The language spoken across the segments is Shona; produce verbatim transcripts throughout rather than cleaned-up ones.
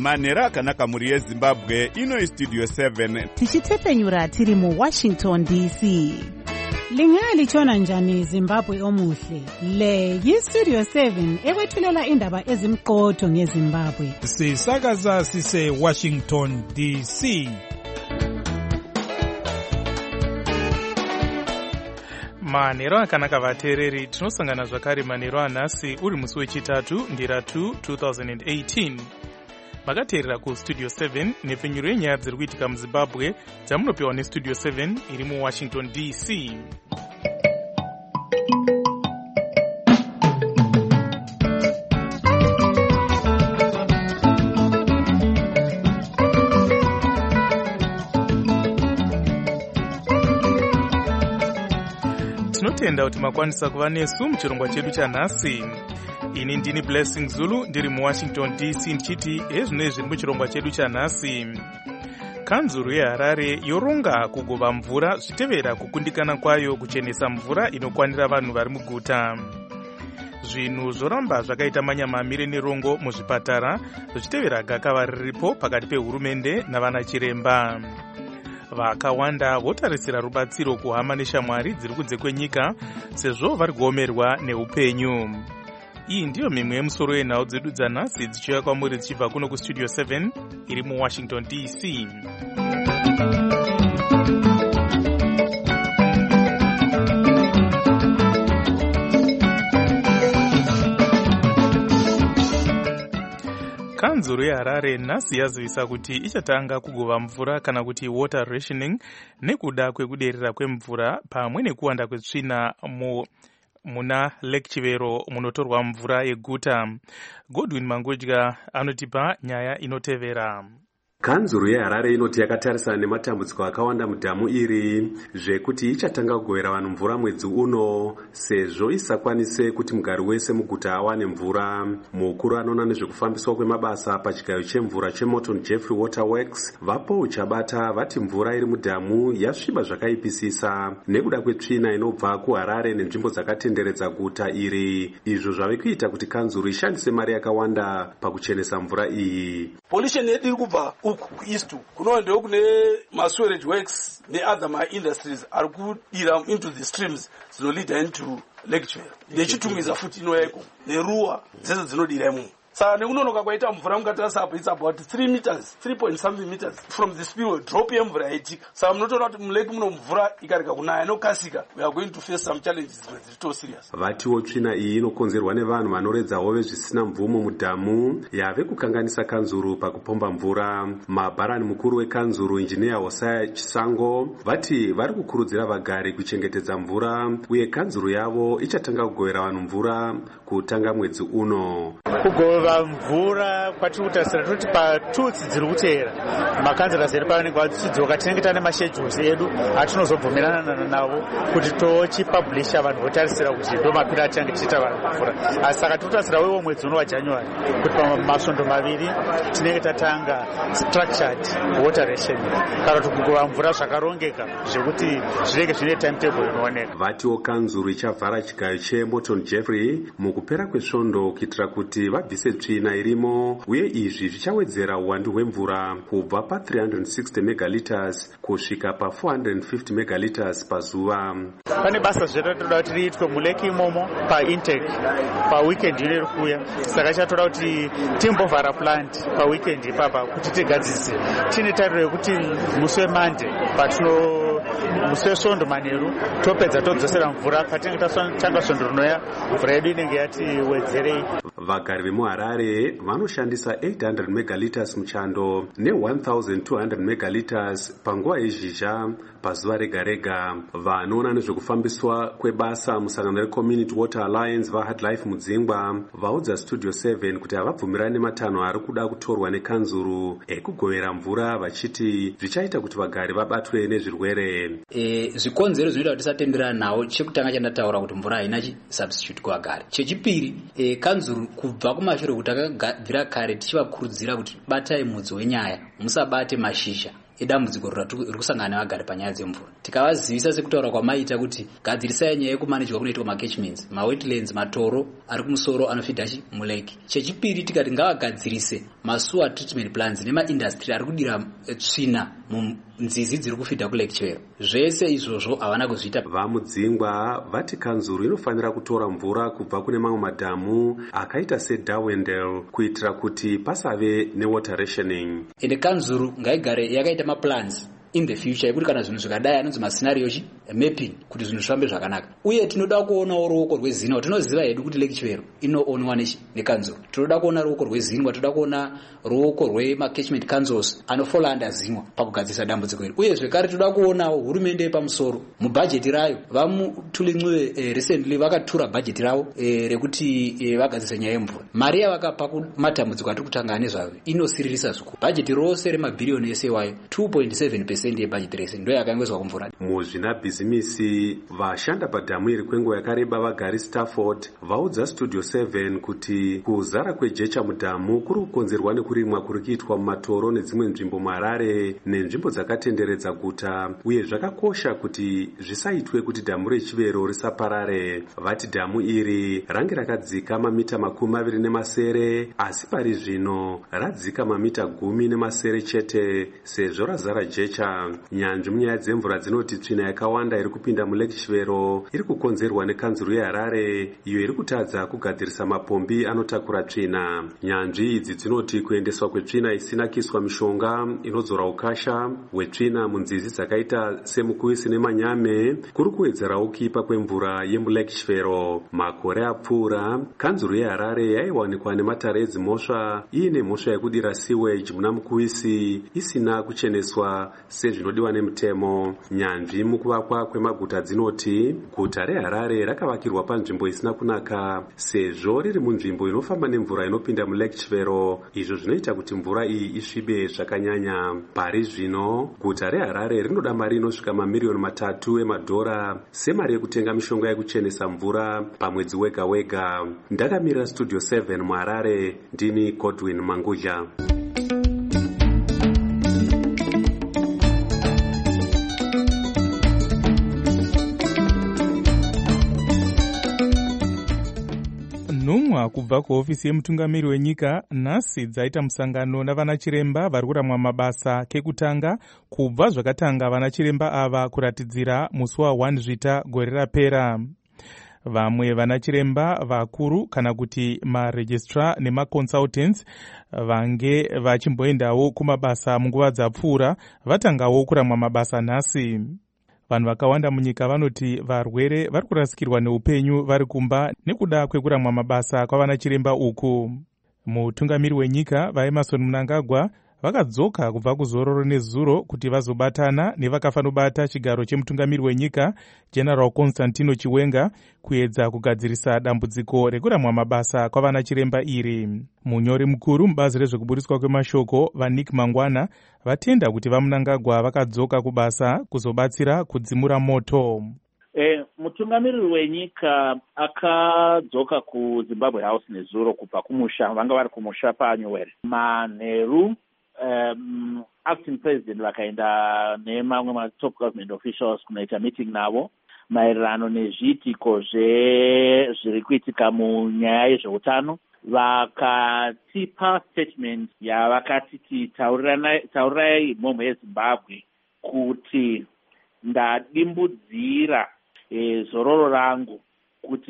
manhero akanaka mhuri yezimbabwe. Ino Studio seven tichitepfenyura tiri mu Washington D C. Lingalitshona njani Zimbabwe omuhle? Le yi-Studio seven ekwethulela indaba ezimqotho ngeZimbabwe. Sisakaza sise Washington D C. Manhero akanaka vateereri, tinosangana zvakare manhero anhasi uri musi wechitatu ndira two two thousand eighteen. Makateerera kuStudio seven nepfenyuro yenyaya dziri kuitika muZimbabwe dzamunopiwa neStudio seven iri muWashington D C. Tinotenda kuti makwanisa kuva nesu muchirongwa chedu chanhasi. Ini ndini Blessing Zulu ndiri muWashington D C ndichiti ezvinoi zviri muchirongwa chedu chanhasi. Kanzuru yeHarare yoronga kugova mvura zvichitevera kukundikana kwayo kuchenesa mvura inokwanira vanhu vari muguta. Zvinhu zvoramba zvakaita manyamamire nerongo muzvipatara zvichitevera gakava riripo pakati pehurumende navana chiremba. Vakawanda votarisira rubatsiro kuhama neshamwari dziri kunze kwenyika sezvo vari kuomerwa neupenyu. Iyi ndiyo mimwe yemusoro yenhau dzedu dzanhasi dzichiuya kwamuri dzichibva kuno kuStudio seven iri muWashington D C. Kanzuru yeHarare nhasi yazivisa kuti ichatanga kugova mvura kana kuti water rationing nekuda kwekuderera kwemvura pamwe nekuwanda kwetsvina mu muna Lake Chivero munotorwa mvura yeguta. Godwin Mangudya anotipa nyaya inotevera. Kanzuru yeHarare inoti yakatarisana nematambudziko akawanda mudhamu iri zvekuti ichatanga kugovera vanhu mvura mwedzi uno sezvo isakwanise kuti mugari wese muguta awane mvura. Mukuru anoona nezvekufambiswa kwemabasa pachigayo chemvura cheMorton Jeffrey Waterworks vapo uchabata vati mvura iri mudhamu yasviba zvakaipisisa nekuda kwetsvina inobva kuHarare nenzvimbo dzakatenderedza guta iri. Izvo zvave kuita kuti kanzuru ishandise mari yakawanda pakuchenesa mvura iyi. Pollution yedu iri kubva east kunoendewo kune ma-sewage works ne-other ma-industries ari kudira into the streams dzinolida into Lake Chivero nechitumidza futi inoyeko neruwa dzese dzinodira imomo. Saka nekunonoka kwaita mvura mukatarisa apo it's about three meters three point something meters from the spillway drop yemvura yaitika. Saka munotoona kuti muleki muno mvura ikareka kunaya inokasika we are going to face some challenges dziri to serious. Vatiwo tsvina iyi inokonzerwa nevanhu vanoredza hove zvisina mvumo mudhamu yave kukanganisa kanzuru pakupomba mvura. Mabharani mukuru wekanzuru injiniya Hosea Chisango vati vari kukurudzira vagari kuchengetedza mvura uye kanzuru yavo ichatanga kugovera vanhu mvura kutanga mwedzi uno. Kugova mvura kwatiri kutarisira kuti patutsi dziri kuteera makanzera zeri pavanenge vachidzoka tinenge tane mashejules edu atinozobvumirana navo kuti tochipublisha vanhu votarisira kuti ndo mapiri atinenge tichiita vanhu mvura. Asi saka tinotarisira wewo mwedzi uno waJanuary kuti pamasvondo maviri tinenge tatanga structured water rationing kana kuti kugova mvura zvakarongeka zvekuti zvinenge zvine timetable inooneka. Vatiwo kanzuru ichavhara chigayo cheMorton Jeffrey mukupera kwesvondo kuitira kuti vabvise tsvina irimo uye izvi zvichawedzera uwandu hwemvura kubva pa three hundred sixty megaliters kusvika pa four hundred fifty megaliters pazuva. Pane basa zvatoda kuti riitwe muleki imomo paintake paweekend ino iri kuuya. Saka chatoda kuti timbovhara plant paweekend ipapa kuti tigadzise. Tine tariro yekuti musi weMonday patino musi wesvondo manheru topedza todzosera mvura patinenge tatanga svondo rinoya mvura yedu inenge yati wedzerei. Vagari vemuHarare vanoshandisa eight hundred megaliters muchando ne one thousand two hundred megaliters panguva yezhizha pazuva rega rega. Vanoona nezvekufambiswa kwebasa musangano reCommunity Water Alliance vaHardlife mudzingwa vaudza Studio seven kuti havabvumirani nematanho ari kuda kutorwa nekanzuru ekugovera mvura vachiti zvichaita kuti vagari vabatwe nezvirwere. E, zvikonzero zvinoita kuti tisatenderana nawo. Chekutanga chandataura kuti mvura haina substitute kuvagari. Chechipiri, e, kanzuru kubva kumashure kuti akagadzira kare tichivakurudzira kuti batai mudzi wenyaya musabate mashizha edambudziko riri kusangana nevagari panyaya dzemvura. Tikavazivisa sekutaura kwamaita kuti gadzirisai nyaya yekumanejwa kunoitwa macatchments, mawetlands, matoro ari kumusoro anofidha muleki. Chechipiri tikati ngavagadzirise masewer treatment plants nemaindustry ari kudira tsvina munzizi dziri kufidha kulake Chivero. Zvese izvozvo havana kuzviita. Vamudzingwa vati Kanzuru inofanira kutora mvura kubva kune mamwe madhamu akaita seDarwendale kuitira kuti pasave newater rationing. Ende Kanzuru ngaigare yakaita maplans in the future yekuti kana zvinhu zvikadai anonzi mascenario mapping kuti zvinhu zvifambe zvakanaka. Uye tinoda kuonawo ruoko rwezinwa. Tinoziva hedu kuti Lake Chivero inoonwa neKanzuru. Tinoda kuona ruoko rwezinwa, toda kuona ruoko rwemacatchment councils anofola under zinwa pakugadzirisa dambudziko iri. Uye zvekare toda kuonawo hurumende yepamusoro mubhajeti rayo vamuTulincube eh, recently vakatura bhajeti ravo eh, rekuti eh, vagadzirisa nyaya yemvura. Mari yavakapa kumatambudziko atiri kutanga nezvayo inosiririsa zvikuru. Bhajeti rose remabhiriyoni ese wayo two point seven percent yebhajeti rese ndo yakaengezwa kumvura. Muzvinabhizimisi vashanda padhamu iri kwenguva yakareba vagari Stafford vaudza Studio seven kuti kuzara kwejecha mudhamu kuri kukonzerwa nekurimwa kuri kuitwa mumatoro nedzimwe nzvimbo muHarare nenzvimbo dzakatenderedza guta, uye zvakakosha kuti zvisaitwe kuti dhamu reChivero risaparare. Vati dhamu iri range rakadzika mamita makumi maviri nemasere asi pari zvino radzika mamita gumi nemasere chete sezvo razara jecha. Nyanzvi munyaya dzemvura dzinoti tsvina yakawanda iri kupinda mulake Chivero iri kukonzerwa neKanzuru yeHarare iyo iri kutadza kugadzirisa mapombi anotakura tsvina. Nyanzvi idzi dzinoti kuendeswa kwetsvina isina kuiswa mishonga inodzora ukasha hwetsvina munzizi dzakaita seMukuisi neManyame kuri kuwedzerawo kuipa kwemvura yemulake Chivero. Makore apfuura Kanzuru yeHarare yaiwanikwa nematare edzimhosva iine mhosva yekudira sewage muna Mukuisi isina kucheneswa sezvinodiwa nemutemo. Nyanzvi mukuvakwa kwemaguta dzinoti guta reHarare rakavakirwa panzvimbo isina kunaka sezvo riri munzvimbo inofamba nemvura inopinda mulake Chivero, izvo zvinoita kuti mvura iyi isvibe zvakanyanya. Pari zvino guta reHarare rinoda mari inosvika mamiriyoni matatu emadhora semari yekutenga mishonga yekuchenesa mvura pamwedzi wega wega. Ndakamirira Studio seven muHarare, ndini Godwin Manguja. Nhumwa kubva kuhofisi yemutungamiri wenyika nhasi dzaita musangano navanachiremba vari kuramwa mabasa kekutanga kubva zvakatanga vanachiremba ava kuratidzira musi wa first Zvita gore rapera. Vamwe vanachiremba vakuru kana kuti maregistrar nemaconsultants vange vachimboendawo kumabasa munguva dzapfuura vatangawo kuramwa mabasa nhasi. Vanhu vakawanda munyika vanoti varwere vari kurasikirwa neupenyu vari kumba nekuda kwekuramwa mabasa kwavanachiremba uku. Mutungamiri wenyika vaEmmerson Mnangagwa vakadzoka kubva kuzororo nezuro kuti vazobatana nevakafanobata chigaro chemutungamiri wenyika General Constantino Chiwenga kuedza kugadzirisa dambudziko rekuramwa mabasa kwavanachiremba iri. Munyori mukuru mubazi rezvekuburiswa kwemashoko vaNick Mangwana vatenda kuti vaMnangagwa vakadzoka kubasa kuzobatsira kudzimura moto. E, mutungamiriri wenyika akadzoka kuZimbabwe House nezuro kubva kumusha, vanga vari kumusha paNyowere. Manheru um, acting president vakaenda nemamwe matop government officials kunoita meeting navo maererano nezviitiko zviri kuitika munyaya yezveutano. Vakatipa statement yavakati taurirai mhomho yeZimbabwe kuti ndadimbudzira e, zororo rangu kuti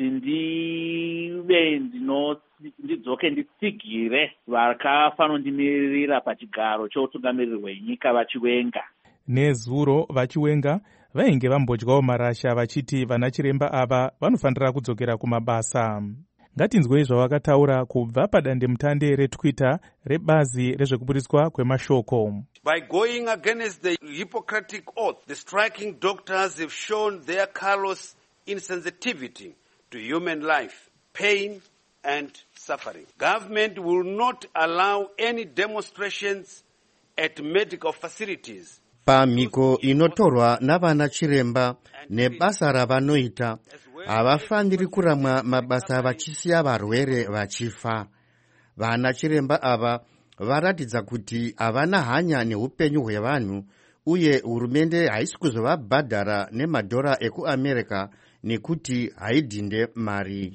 ndive ndidzoke nditsigire vakafanondimirira pachigaro choutungamiriri hwenyika vaChiwenga. Nezuro vaChiwenga vainge vambodyawo marasha vachiti vanachiremba ava vanofanira kudzokera kumabasa. Ngatinzwei zvavakataura kubva padandemutande reTwitter rebazi rezvekuburiswa kwemashoko. By going against the Hippocratic oath, the striking doctors have shown their callous insensitivity to human life, pain and suffering. Government will not allow any demonstrations at medical facilities. Pamhiko inotorwa navana chiremba nebasa ravanoita havafaniri kuramwa mabasa vachisiya varwere vachifa. Vana chiremba ava varatidza kuti havana hanya neupenyu hwevanhu uye hurumende haisi kuzovabhadhara nemadhora ekuamerica nekuti haidhinde mari.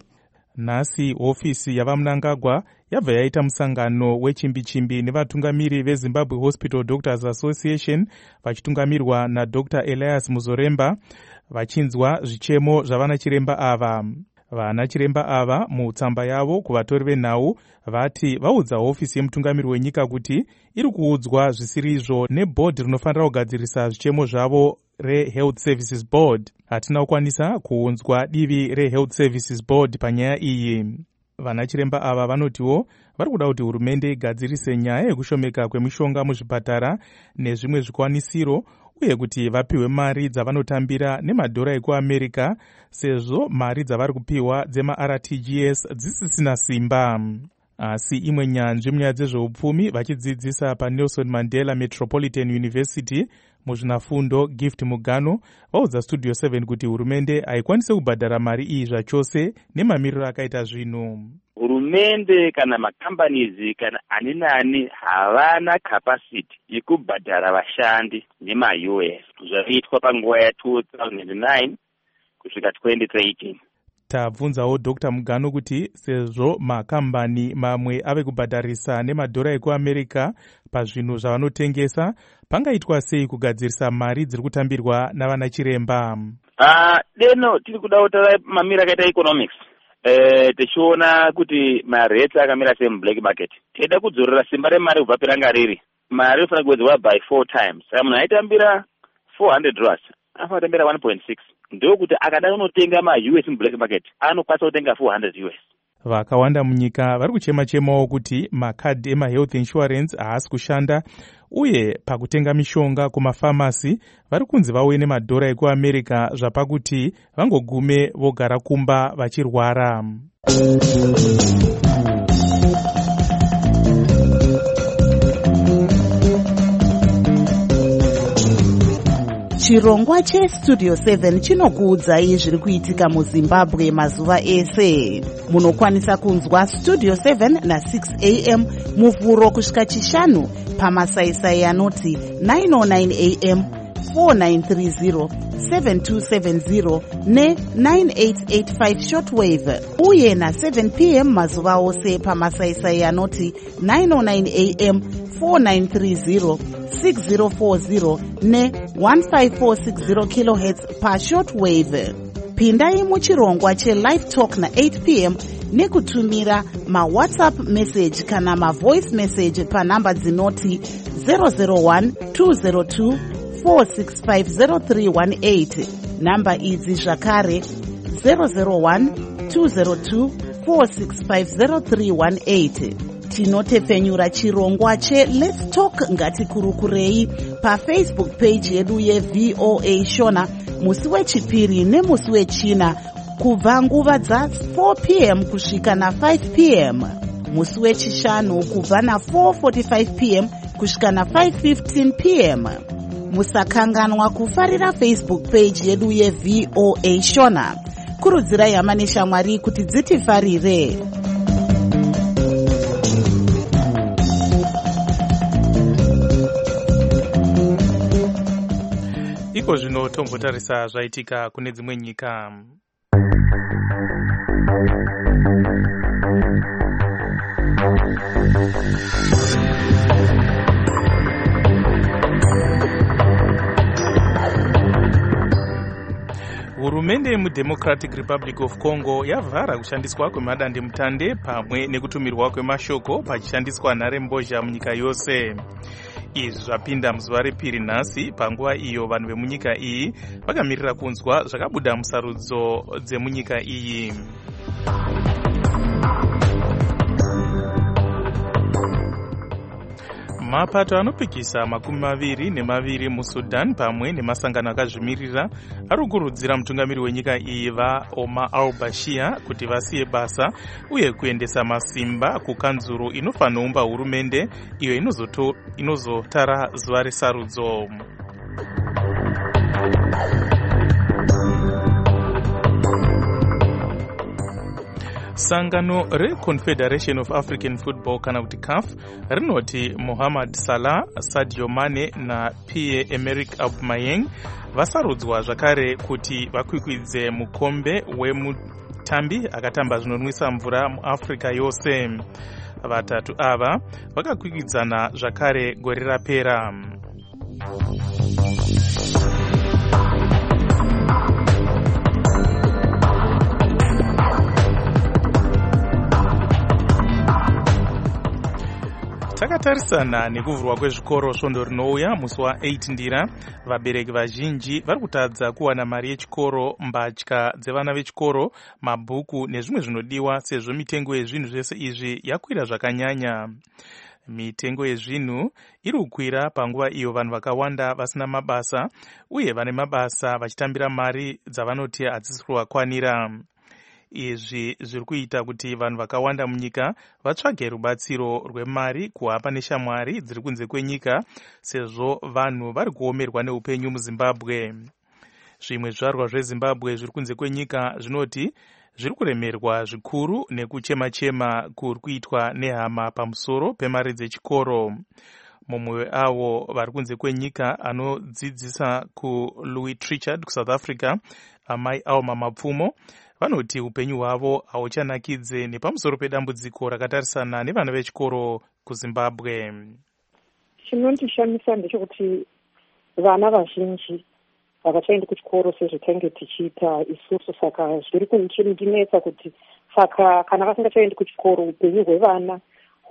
Nhasi hofisi yavamunangagwa yabva yaita musangano wechimbi-chimbi nevatungamiri veZimbabwe Hospital Doctors Association vachitungamirirwa naDr Elias Muzoremba vachinzwa zvichemo zvavana chiremba ava. Vana chiremba ava mutsamba yavo kuvatori venhau vati vaudza hofisi yemutungamiri wenyika kuti iri kuudzwa zvisiri izvo nebhodhi rinofanira kugadzirisa zvichemo zvavo reHealth Services Board. Hatina kukwanisa kuunzwa divi reHealth Services Board panyaya iyi. Vana chiremba ava vanotiwo vari kuda kuti hurumende igadzirise nyaya yekushomeka kwemishonga muzvipatara nezvimwe zvikwanisiro uye kuti vapiwe mari dzavanotambira nemadhora ekuAmerica sezvo mari dzavari kupiwa dzema-R T G S dzisisina simba. Asi imwe nyanzvi munyaya dzezveupfumi vachidzidzisa paNelson Mandela Metropolitan University muzvinafundo Gift Mugano vaudza Studio seven kuti hurumende haikwanise kubhadhara mari iyi zvachose nemamiriro akaita zvino. Hurumende kana makambanizi kana ani nani havana capacity yekubhadhara vashandi nema-U S zvaitwa panguva ya two thousand nine kusvika twenty eighteen. Tabvunzawo Doctor Mugano kuti sezvo makambani mamwe ave kubhadharisa nemadhora ekuAmerica pazvinhu zvavanotengesa, pangaitwa sei kugadzirisa mari dziri kutambirwa navana chiremba? Uh, deno tiri kuda kutaura mamira akaita economics. Eh, tichiona kuti marate akamira sei mublack market. Teda kudzorera simba remari kubva piranga riri. Mari inofanira kuwedzerwa by four times. Saka munhu aitambira four hundred dollars. Afa atambira one point six. Ndio kuti akada unotenga ma-U S mublack market anokwanisa kutenga four hundred U S. Vakawanda munyika vari kuchema-chemawo kuti makadhi ema-health insurance haasi kushanda uye pakutenga mishonga kumafamasi vari kunzi vauye nemadhora ekuAmerica zvapakuti vangogume vogara kumba vachirwara. Chirongwa cheStudio seven chinokuudzai zviri kuitika muZimbabwe mazuva ese. Munokwanisa kunzwa Studio seven na six a m muvhuro kusvika chishanu pamasaisai anoti nine oh nine a m, four nine three zero, seven two seven zero ne nine eight eight five shortwave uye na seven p m mazuva ose pamasaisai anoti nine oh nine a m, four nine three zero, six zero four zero ne one five four six zero kilohertz pa shortwave. Pindai muchirongwa cheLive Talk na eight p m nekutumira ma-WhatsApp message kana ma-voice message pa namba dzinoti zero zero one two zero two four six five zero three one eight. Namba idzi zvakare zero zero one two zero two four six five zero three one eight. Tinotepfenyura chirongwa che Let's Talk ngatikurukurei paFacebook page yedu yeV O A Shona musi wechipiri nemusi wechina kubva nguva dza four p m kusvika na five p m, musi wechishanu kubva na four forty-five p m kusvika na five fifteen p m. Musakanganwa kufarira Facebook page yedu yeV O A Shona. Kurudzirai hama neshamwari kuti dzitifarire. Iko zvino tombotarisa zvaitika kune dzimwe nyika. Hurumende yemuDemocratic Republic of Congo yavhara kushandiswa kwemadandemutande pamwe nekutumirwa kwemashoko pachishandiswa nharembozha munyika yose. Izvi zvapinda muzuva repiri nhasi panguva iyo vanhu vemunyika iyi vakamirira kunzwa zvakabuda musarudzo dzemunyika iyi. Mapato anopikisa makumi maviri nemaviri muSudan pamwe nemasangano akazvimirira ari kukurudzira mutungamiri wenyika iyi vaOmar al-Bashir kuti vasiye basa uye kuendesa masimba kukanzuru inofanoumba hurumende iyo inozoto inozotara zuva resarudzo. Sangano reConfederation of African Football kana kuti C A F rinoti Mohamed Salah, Sadio Mane na Pierre-Emerick Aubameyang vasarudzwa zvakare kuti vakwikwidze mukombe wemutambi akatamba zvinonwisa mvura muAfrica yose. Vatatu ava vakakwikwidzana zvakare gore rapera. Takatarisana nekuvhurwa kwezvikoro svondo rinouya musi wa8 ndira, vabereki vazhinji vari kutadza kuwana mari yechikoro, mbatya dzevana vechikoro, mabhuku nezvimwe zvinodiwa sezvo mitengo yezvinhu zvese izvi yakwira zvakanyanya. Mitengo yezvinhu iri kukwira panguva iyo vanhu vakawanda vasina mabasa uye vane mabasa vachitambira mari dzavanoti hadzisi kuvakwanira. Izvi zviri kuita kuti vanhu vakawanda munyika vatsvage rubatsiro rwemari kuhapa neshamwari dziri kunze kwenyika sezvo vanhu vari kuomerwa neupenyu muZimbabwe. Zvimwe zvizvarwa zveZimbabwe zviri kunze kwenyika zvinoti zviri kuremerwa zvikuru nekuchema-chema kuri kuitwa nehama pamusoro pemari dzechikoro. Mumwe weavo vari kunze kwenyika anodzidzisa kuLouis Trichardt kuSouth Africa, amai Auma Mapfumo, vanoti upenyu hwavo hauchanakidze nepamusoro pedambudziko rakatarisana nevana vechikoro kuZimbabwe. Chinondishamisa ndechekuti vana vazhinji havachaendi kuchikoro sezvetainge tichiita isusu, saka zviri kundinetsa kuti saka kana vasingachaendi kuchikoro upenyu hwevana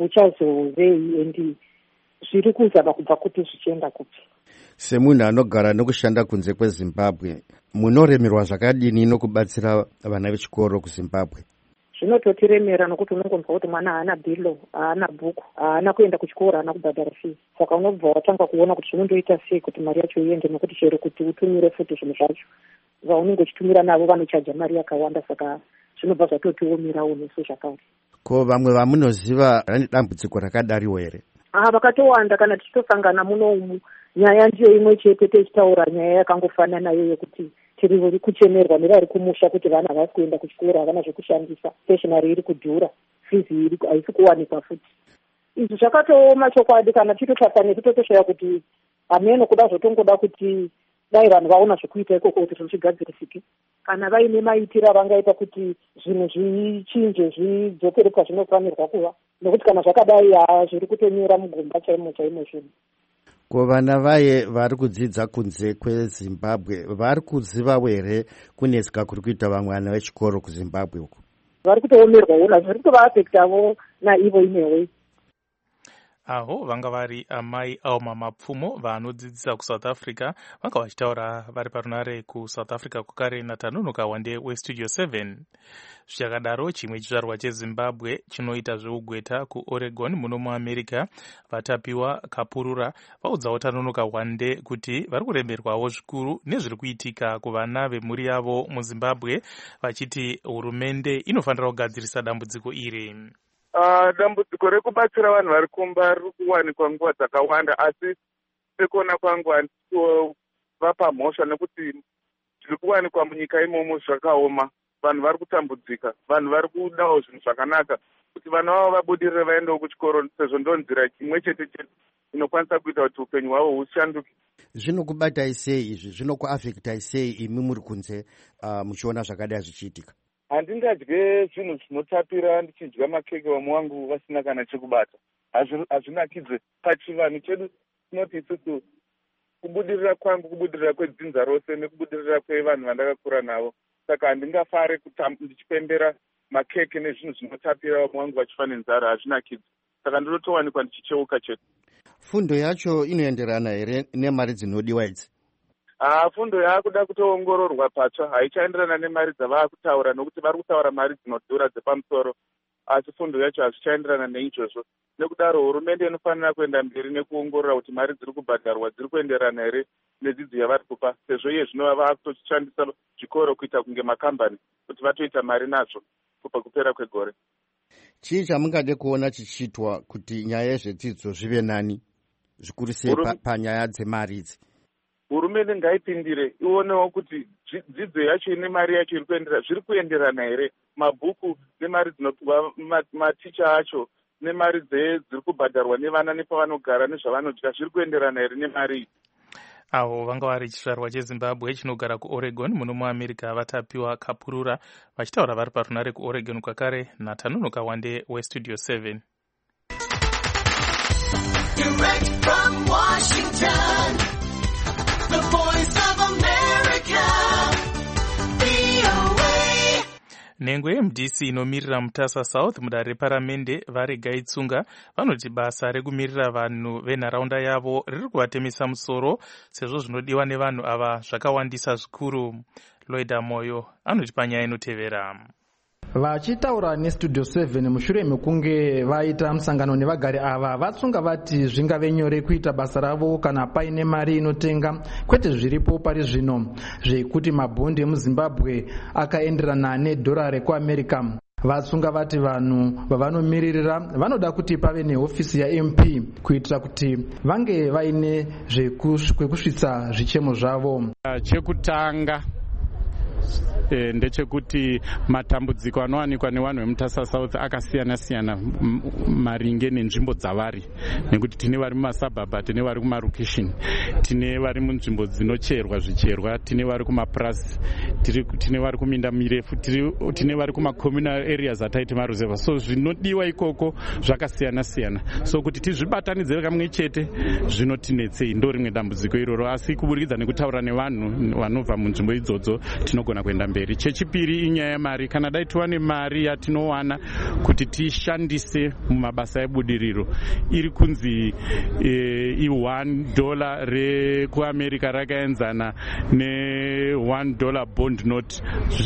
huchazovei endi zviri kuzama kubva kuti zvichienda kupi. Semunhu anogara nokushanda kunze kweZimbabwe, munoremerwa zvakadini nokubatsira vana vechikoro kuZimbabwe? Zvinototiremera nokuti unongonzwa kuti mwana haana bhilo, haana bhuku, haana kuenda kuchikoro, haana kubhadhara fee. Saka unobva watanga kuona kuti zvinondoita sei kuti mari yacho iende, nokuti chero kuti utumire futi zvinhu zvacho vaunenge uchitumira navo vanochaja mari yakawanda, saka zvinobva zvatotiomerawo nesu zvakare. Ko vamwe vamunoziva vane dambudziko rakadariwo here? Ah, vakatowanda. Kana tichitosangana munomu, nyaya ndiyo imwe chete tichitaura nyaya yakangofanana nayo yekuti tiri kuchemerwa nevari kumusha kuti vana havasi kuenda kuchikoro, havana zvekushandisa, stationary iri kudhura, fizi haisi kuwanikwa futi. Izvi zvakatooma chokwadi. Kana tichitotsvaka nekutotosheya kuti hameno kuda zvotongoda kuti dai vanhu vaona zvekuita ikoko kuti zvichigadzirisike. Kana vaine maitiro avangaita kuti zvinhu zvichinje, zvidzokere pazvinofanirwa kuva, nokuti kana zvakadai zviri kutonyura mugomba chaimo chaimo zvinhu. Ko vana vaye vari kudzidza kunze kweZimbabwe vari kuzivawo here kuneseka kuri kuita vamwe vana vechikoro kuZimbabwe uku? Vari kutoomerwa ona, zviri kutovaafektawo naivo inewe. Aho vanga vari amai Auma Mapfumo vanodzidzisa kuSouth Africa, vanga vachitaura vari parunare kuSouth Africa kukare naTanunuka Wande weStudio seven. Zvichakadaro, chimwe chizvarwa cheZimbabwe chinoita zveugweta kuOregon muno muAmerica vatapiwa kapurura vaudzawo Tanunuka Wande kuti vari kuremerwawo zvikuru nezviri kuitika kuvana vemhuri yavo muZimbabwe, vachiti hurumende inofanira kugadzirisa dambudziko iri. Uh, dambudziko rekubatsira vanhu vari kumba riri kuwanikwa nguva dzakawanda, asi sekuona kwangu handisivapa mhosva nekuti zviri kuwanikwa munyika imomo zvakaoma. Vanhu vari kutambudzika, vanhu vari kudawo zvinhu zvakanaka kuti vana vavo vabudirire vaendewo kuchikoro, sezvo ndo nzira imwe chete chete inokwanisa kuita kuti upenyu hwavo hushanduke. Zvinokubatai sei izvi? Zvinokuafektai sei imi muri kunze uh, muchiona zvakadai zvichiitika? Handingadye zvinhu zvinotapira ndichidya makeke vamwe wangu vasina kana chekubata. Hazvinakidze pachivanhu chedu. Tinoti isusu kubudirira kwangu, kubudirira kwedzinza rose nekubudirira kwevanhu vandakakura navo. Saka handingafare ndichipembera makeke nezvinhu zvinotapira vamwe wangu vachifa nenzara, hazvinakidze. Saka ndinotowanikwa ndichicheuka chete. Fundo yacho inoenderana here nemari dzinodiwa idzi? Ah, fundo yakuda kutoongororwa patsva, haichaenderana nemari dzavakutaura, nokuti vari kutaura mari dzinodhura dzepamusoro, asi fundo yacho hazvichaenderana neizvozvo. Nekudaro hurumende inofanira kuenda mberi nekuongorora kuti mari dziri kubhadharwa dziri kuenderana here nedzidzo yavari kupa, sezvo iye zvino vava kutoshandisa zvikoro kuita kunge makambani kuti vatoita mari nazvo kubva kupera kwegore. Chii chamungade kuona chichiitwa kuti nyaya yezvedzidzo zvive nani, zvikuru sei panyaya dzemari idzi? Hurumende ngaipindire ionewo kuti dzidzo yacho ine mari yacho iri kuenderana, zviri kuenderana here, mabhuku nemari dzinopiwa maticha acho nemari dziri kubhadharwa nevana nepavanogara nezvavanodya zviri kuenderana here nemari. avo vanga vari chizvarwa chezimbabwe chinogara kuoregon muno muamerica vatapiwa kapurura vachitaura vari parunare kuoregon kwakare natanonoka wande westudio seven. Direct from Washington, the voice of America, V O A. Nhengo yeM D C inomirira Mutasa South mudare reparamende varega itsunga vanoti basa rekumirira vanhu venharaunda yavo riri kuvatemesa musoro sezvo zvinodiwa nevanhu ava zvakawandisa zvikuru. Loida Moyo anoti panyaya inotevera. Vachitaura nestudio seven mushure mekunge vaita musangano nevagari ava vatsunga vati zvingave nyore kuita basa ravo kana paine mari inotenga kwete zviripo pari zvino zvekuti mabhondi emuzimbabwe akaenderana nedhora rekuamerica. Vatsunga vati vanhu vavanomiririra vanoda kuti pave nehofisi yaM P kuitira kuti vange vaine zvekusvitsa zvichemo zvavo. Chekutanga E, ndechekuti matambudziko anowanikwa nevanhu vemutasa South akasiyana siyana maringe nenzvimbo dzavari, nekuti tine vari mumasabhabha, tine vari kumarokesheni, tine vari munzvimbo dzinocherwa zvicherwa, tine vari kumapurasi, tine vari kuminda mirefu, tine vari kumacommunal areas ataiti maruzeva. So zvinodiwa ikoko zvakasiyana siyana, so kuti tizvibatanidze kamwe chete zvinotinetsei, ndo rimwe dambudziko iroro. Asi kuburikidza nekutaura nevanhu vanobva munzvimbo idzodzo tinogona kuenda mberi. Chechipiri inyaya yemari. Kana dai tiwane mari yatinowana kuti tishandise mumabasa ebudiriro, iri kunzi e, one dollar rekuamerica rakaenzana ne one dollar bond note,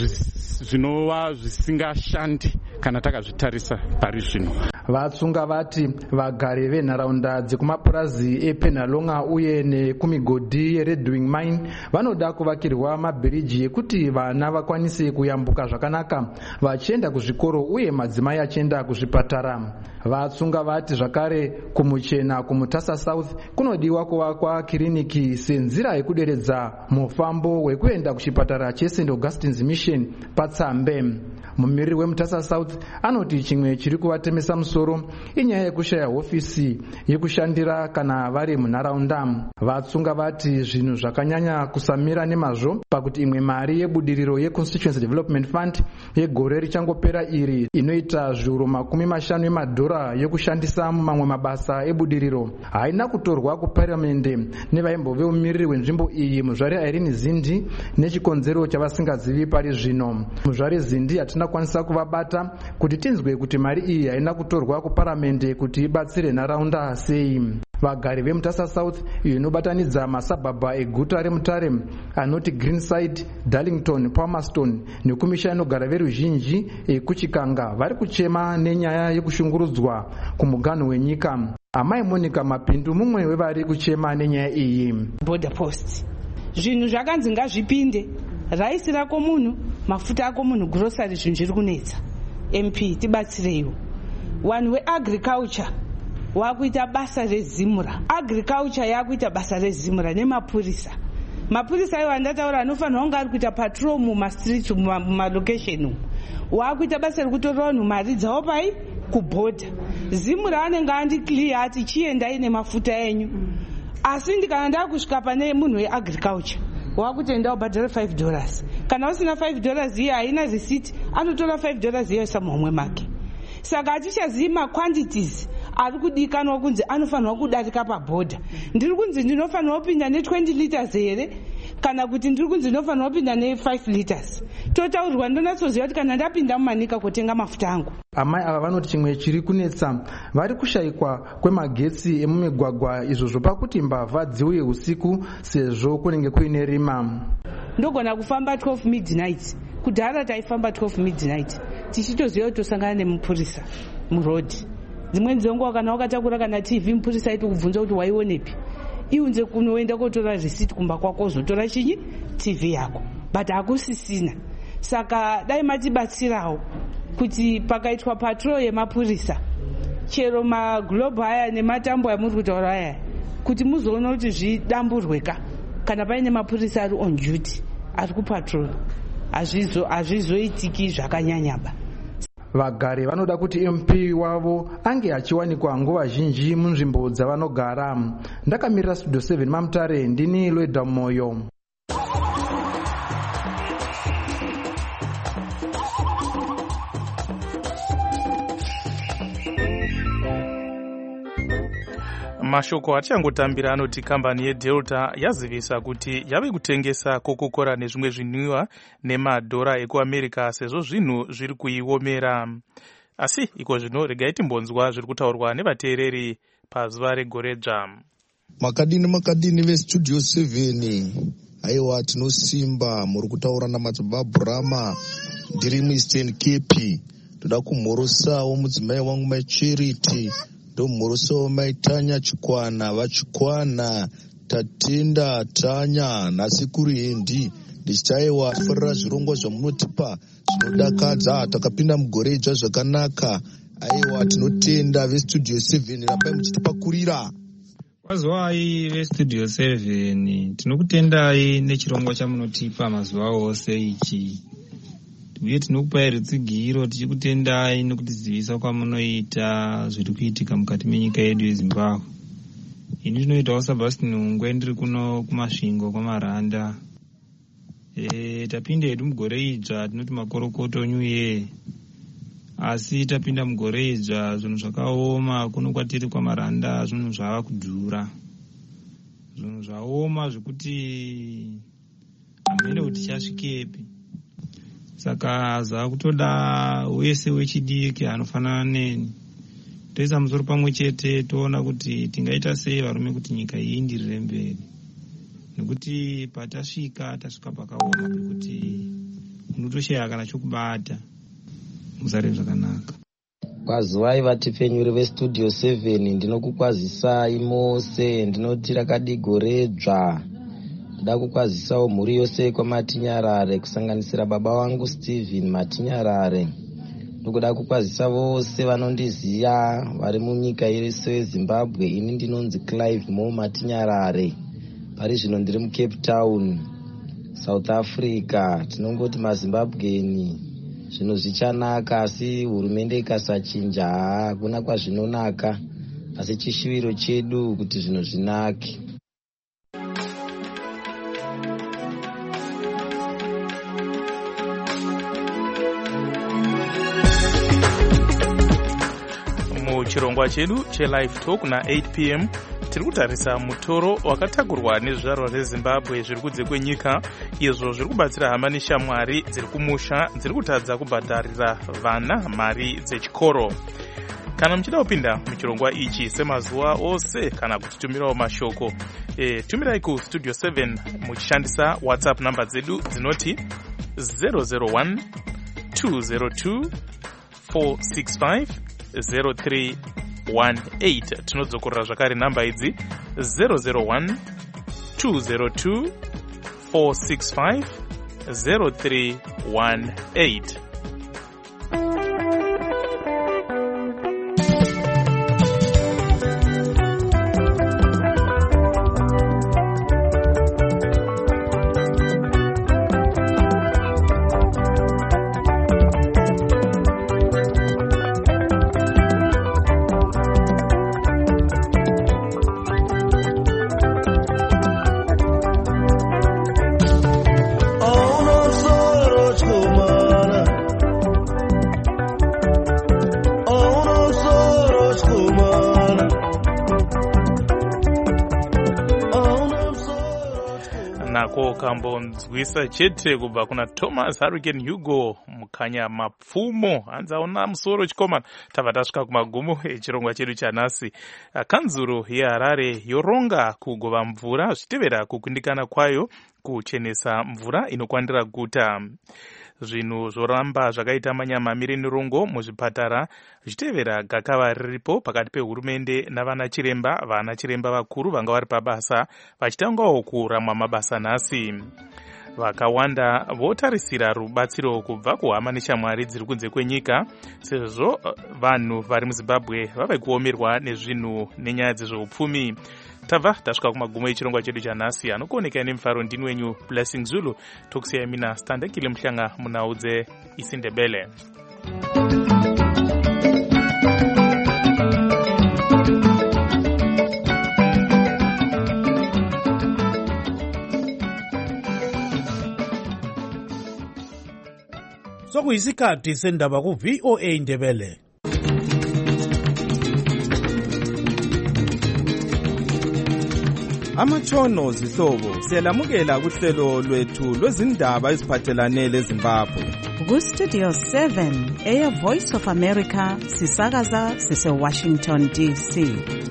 zvinova zvisingashandi kana takazvitarisa pari zvino. Vatsunga vati vagari venharaunda dzekumapurazi ePenalonga uye nekumigodhi yeRed Wing Mine vanoda kuvakirwa mabhiriji ekuti vana vakwanise kuyambuka zvakanaka vachienda kuzvikoro uye madzimai achienda kuzvipatara. Vatsunga vati zvakare kumuchena kumutasa South kunodiwa kuvakwa kiriniki senzira yekuderedza mufambo wekuenda kuchipatara cheSaint Augustine's Mission paTsambe. Mumiriri wemutasa South anoti chimwe chiri kuvatemesa musoro inyaya yekushaya hofisi yekushandira kana vari munharaunda. Vatsunga vati zvinhu zvakanyanya kusamira nemazvo pakuti imwe mari yebudiriro yeConstituency Development Fund yegore richangopera iri inoita zviuru makumi mashanu emadhora yekushandisa mumamwe mabasa ebudiriro haina kutorwa kuparamende nevaimbove mumiriri wenzvimbo iyi muzvare Irene Zindi nechikonzero chavasingazivi pari zvino. Muzvare Zindi hatina kwanisa kuvabata kuti tinzwe kuti mari iyi haina kutorwa kuparamende kuti ibatsire nharaunda sei. Vagari vemutasa South iyo inobatanidza masabhabha eguta remutare anoti Greenside, Darlington, Palmerston nekumisha inogara veruzhinji ekuchikanga vari kuchema nenyaya yekushungurudzwa kumuganhu wenyika. Amai Monica Mapindu mumwe wevari kuchema nenyaya iyi. Border post zvinhu zvakanzi ngazvipinde, raisi rako munhu, mafuta ako munhu, grocery, zvinhu zviri kunetsa. M P tibatsireiwo. One we agriculture wakuita basa rezimura, agriculture yakuita basa rezimura nemapurisa. Mapurisa iwo andataura anofanira kunge ari kuita patrol mumastreet mumalocation, wakuita basa rekutora vanhu mari dzavo pai kubhodha. Zimura anenge andi clear ati chiendai nemafuta enyu, asi ndikana ndakusvika pane munhu weagriculture wakutendawo bhadhara five dollars, kana usina five dollars iye haina receipt, anotora five dollars iye samahomwe make. Saka hatichazivi maquantities ari kudikanwa kunzi anofanirwa kudarika pabhodha. Ndiri kunzi ndinofanirwa kupinda ne twenty liters here kana kuti ndiri kunzi ndinofanirwa kupinda ne five liters. Totaurirwa ndonatsoziva kuti kana ndapinda mumanika kutenga mafuta angu. Amai ava vanoti chimwe chiri kunetsa vari kushayikwa kwemagetsi emumigwagwa, izvozvo pakuti mbavha dziuye usiku sezvo kunenge kuine rima. Ndogona kufamba twelve midnight, kudhara taifamba twelve midnight tichitoziva kuti tosangana nemupurisa murodhi. Dzimweni dzenguva kana wakatakura kana T V mupurisa aiti kubvunza kuti waionepi, iunze kunoenda kotora receipt kumba kwako uzotora chinyi T V yako, but hakusisina. Saka dai matibatsirawo kuti pakaitwa patrol yemapurisa, chero maglobe aya nematambo amuri kutaura aya, kuti muzoona kuti zvidamburweka kana paine mapurisa ari on duty ari kupatrol, hazvizoitiki zvakanyanyaba. vagari vanoda kuti M P wavo ange achiwanikwa nguva zhinji munzvimbo dzavanogara. Ndakamirira Studio seven Mamutare, ndini Lweda Moyo. Mashoko achangotambira anoti kambani yeDelta yazivisa kuti yave kutengesa Coca-Cola nezvimwe zvinwiwa nemadhora ekuAmerica sezvo zvinhu zviri kuiomera. Asi iko zvino regai timbonzwa zviri kutaurwa nevateereri pazuva regore dzva. Makadini makadini veStudio seven, aiwa tinosimba, muri kutaura naMadzibaba Brahma, ndiri muEastern Cape. Toda kumhorosawo mudzimai wangu maCharity, ndomhorosawo maitanya Chikwana, vachikwana tatenda tanya nhasi kuri hendi. Ndichitaiwa tifarira zvirongwa zvamunotipa zvinodakadza, takapinda mugore idzva zvakanaka. Aiwa tinotenda veStudio seven, rambai muchitipakurira. Wazwai veStudio seven, tinokutendai nechirongwa chamunotipa mazuva ose ichi. Uye tinokupai rutsigiro tichikutendai nokutizivisa kwamunoita zviri kuitika mukati menyika yedu yeZimbabwe. Ini ndinoitawo Sebastian Ungwe, ndiri kuno kumasvingo kwaMaranda. E, tapinda hedu mugore idzva tinoti makorokoto new year. Asi tapinda mugore idzva zvinhu zvakaoma, kuno kwatiri kwaMaranda zvinhu zvava kudhura. Zvinhu zvaoma zvekuti hamene kuti tichasvikepi. Saka zvakutoda wese wechidiki anofanana neni toisa musoro pamwe chete, toona kuti tingaita sei varume kuti nyika iyi indirire mberi, nekuti patasvika tasvika pakaoma pekuti unotoshaya kana chokubata. Muzare zvakanaka. Kwazivai vatipfenyuri veStudio seven, ndinokukwazisai mose, ndinoti rakadi gore dzva. Ndoda kukwazisawo mhuri yose kwaMatinyarare, kusanganisira baba wangu Stephen Matinyarare. Ndokuda kukwazisa vose vanondiziya vari munyika yese yeZimbabwe. Ini ndinonzi Clive Mo Matinyarare, pari zvino ndiri muCape Town, South Africa. Tinongoti maZimbabweni zvinhu zvichanaka, asi hurumende ikasachinja hakuna kwazvinonaka, asi chishiviro chedu kuti zvinhu zvinake. Chirongwa chedu cheLive Talk na eight p m tiri kutarisa mutoro wakatakurwa nezvizvarwa zveZimbabwe zviri kunze kwenyika, izvo zviri kubatsira hama neshamwari dziri kumusha dziri kutadza kubhadharira vana mari dzechikoro. Kana muchida kupinda muchirongwa ichi semazuva ose kana kutitumirawo mashoko, e, tumirai kuStudio seven muchishandisa WhatsApp namba dzedu dzinoti zero zero one two zero two four six five zero three one eight. Tinodzokorera zvakare namba idzi zero zero one two zero two four six five zero three one eight. Kambonzwisa chete kubva kuna Thomas Hurricane Hugo mukanya mapfumo, hanzi aona musoro chikomana. Tabva tasvika kumagumo echirongwa chedu chanhasi. Kanzuro yeHarare yoronga kugova mvura zvichitevera kukundikana kwayo kuchenesa mvura inokwandira guta. Zvinhu zvoramba zvakaita manyamamiri nerongo muzvipatara zvichitevera gakava riripo pakati pehurumende navana chiremba. Vana chiremba vakuru vanga vari pabasa vachitangawo kuramwa mabasa nhasi. Vakawanda votarisira rubatsiro kubva kuhama neshamwari dziri kunze kwenyika, sezvo vanhu vari muZimbabwe vave kuomerwa nezvinhu nenyaya dzezveupfumi. Tabva tasvika kumagumo echirongwa chedu chanhasi. Anokuonekai nemufaro ndini wenyu Blessing Zulu. Tokusiyai mina Standekile Muhlanga munaudze isindebele. sekuyisikhathi sendaba ku-V O A Ndebele. Amatshono zihlobo siyalamukela kuhlelo lwethu lwezindaba eziphathelane leZimbabwe. Ku-Studio seven, Air Voice of America, sisakaza sise-Washington D C.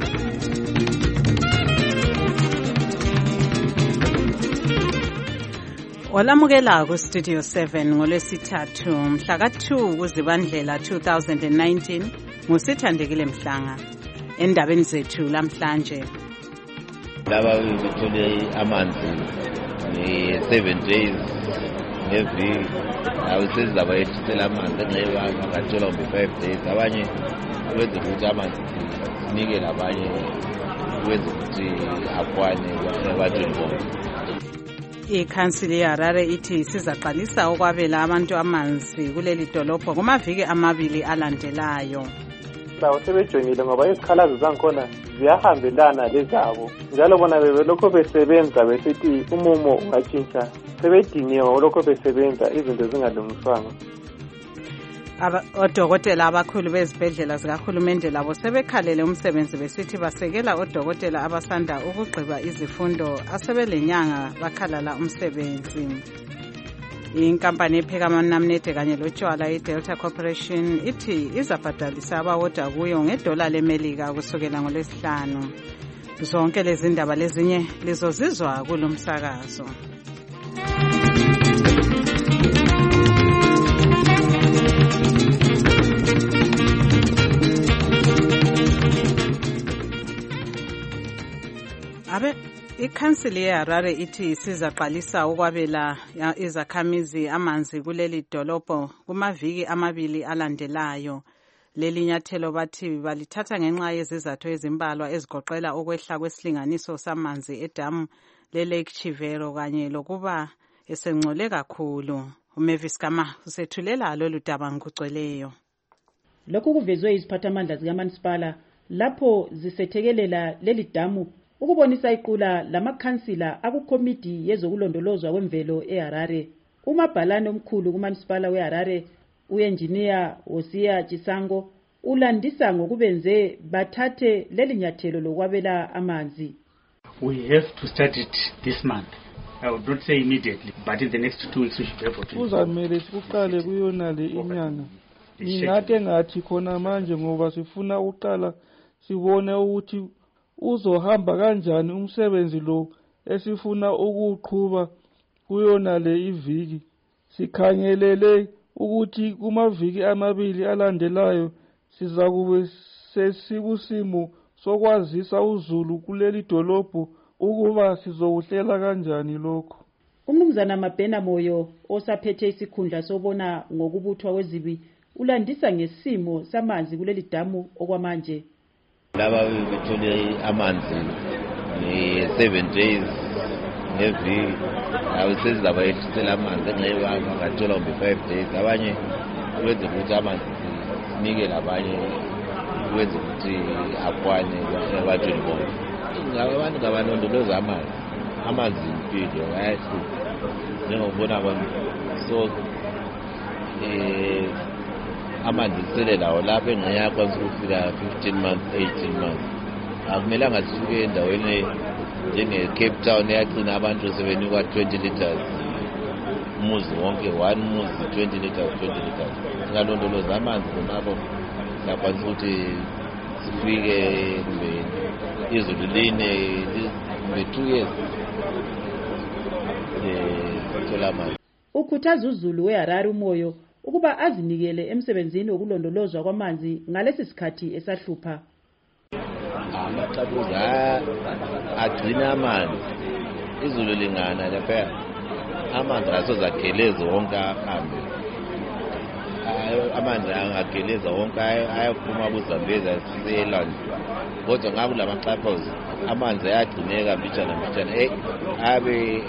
Olamukela ku-Studio seven ngolwesithathu mhla ka two kuZibandlela two thousand nineteen nguSithandekile Mhlanga. Endabeni zethu lamhlanje. Laba bethole amanzi nge-seven days ngeviki awusezaba yethisela amanzi enxeba bangathola kumbe five days abanye kwenza ukuthi amanzi sinikele abanye kwenza ukuthi akwane ebantwini bonke. Ikhansili yeHarare ithi sizaqalisa ukwabela abantu amanzi kuleli dolobho kumaviki amabili alandelayo. Lawo sebejonile ngoba izikhalazo zankhona ziyahambelana lezabo njalo bona bebelokho besebenza besithi umumo ungatshintsha sebediniwe ngolokho besebenza izinto zingalungiswanga. Odokotela abakhulu bezibhedlela zikahulumende labo sebekhalele umsebenzi besithi basekela odokotela abasanda ukugqiba izifundo asebelenyanga bakhalala umsebenzi. Inkampani epheka amanamnede kanye lotshwala iDelta Corporation ithi izabhadalisa abawoda kuyo ngedola leMelika kusukela ngolwesihlanu. Zonke lezi ndaba lezinye lizozizwa kulomsakazo. Abe ikhansili yeHarare ithi sizaqalisa ukwabela izakhamizi amanzi kuleli dolobho kumaviki amabili alandelayo. Leli nyathelo bathi balithatha ngenxa yezizathu ezimbalwa ezigoqela ukwehla kwesilinganiso samanzi edamu leLake Chivero kanye lokuba esengcole kakhulu. uMavis Kama usethulela lolu daba ngokugcweleyo. Lokhu kuvezwe iziphathamandla zikaManisipala lapho zisethekelela leli damu ukubonisa iqula lamakhansila akukomiti yezokulondolozwa kwemvelo eHarare. Umabhalane omkhulu kuManisipala weHarare uengineer Osia Chisango ulandisa ngokubenze bathathe leli nyathelo lokwabela amanzi. We have to start it this month. I would not say immediately, but in the next two weeks we should be able to. Uzamele siqale kuyona le inyanga. Ngingake ngathi khona manje ngoba sifuna uqala sibone ukuthi uzohamba kanjani umsebenzi lo esifuna ukuqhubha kuyona le iviki. Sikhangelele ukuthi kumaviki amabili alandelayo siza kube sesikusimo sokwazisa uZulu kuleli dolobho ukuba sizokuhlela kanjani lokho. Umnumzana Mabhena Moyo osaphethe isikhundla sobona ngokubuthwa kwezibi ulandisa ngesimo samanzi kuleli damu okwamanje. Laba bethole amanzi nge-seven days ngeviki awusezaba yethisela amanzi enxeba bangathola kumbe five days abanye kwenza ukuthi amanzi sinikele abanye kwenza ukuthi akwane ebantwini bonke. Abantu ngabalondoloza amanzi amanzi impilo ayahlupha njengokubona abantu so eh amanzi sele lawo lapha engxenye yakwanisa ukufika fifteen months eighteen months. Akumelanga sisuke endaweni njenge-Cape Town eyagcina abantu sebenikwa twenty liters umuzi wonke one muzi twenty liters twenty liters. Singalondoloza amanzi khonapho sakwanisa ukuthi sifike kumbe izulu line kumbe two years eh thola amanzi. Ukhuthaza uZulu weHarare uMoyo ukuba azinikele emsebenzini wokulondolozwa kwamanzi ngalesi sikhathi esahlupha. Amaqabuza agcina amanzi izulu lingana lapha amanzi asozageleza wonke ahambe amanzi angageleza wonke ayaphuma kuZambezi siselandi kodwa ngaku lamaqaphozi amanzi ayagcineka mbijana mbijana abe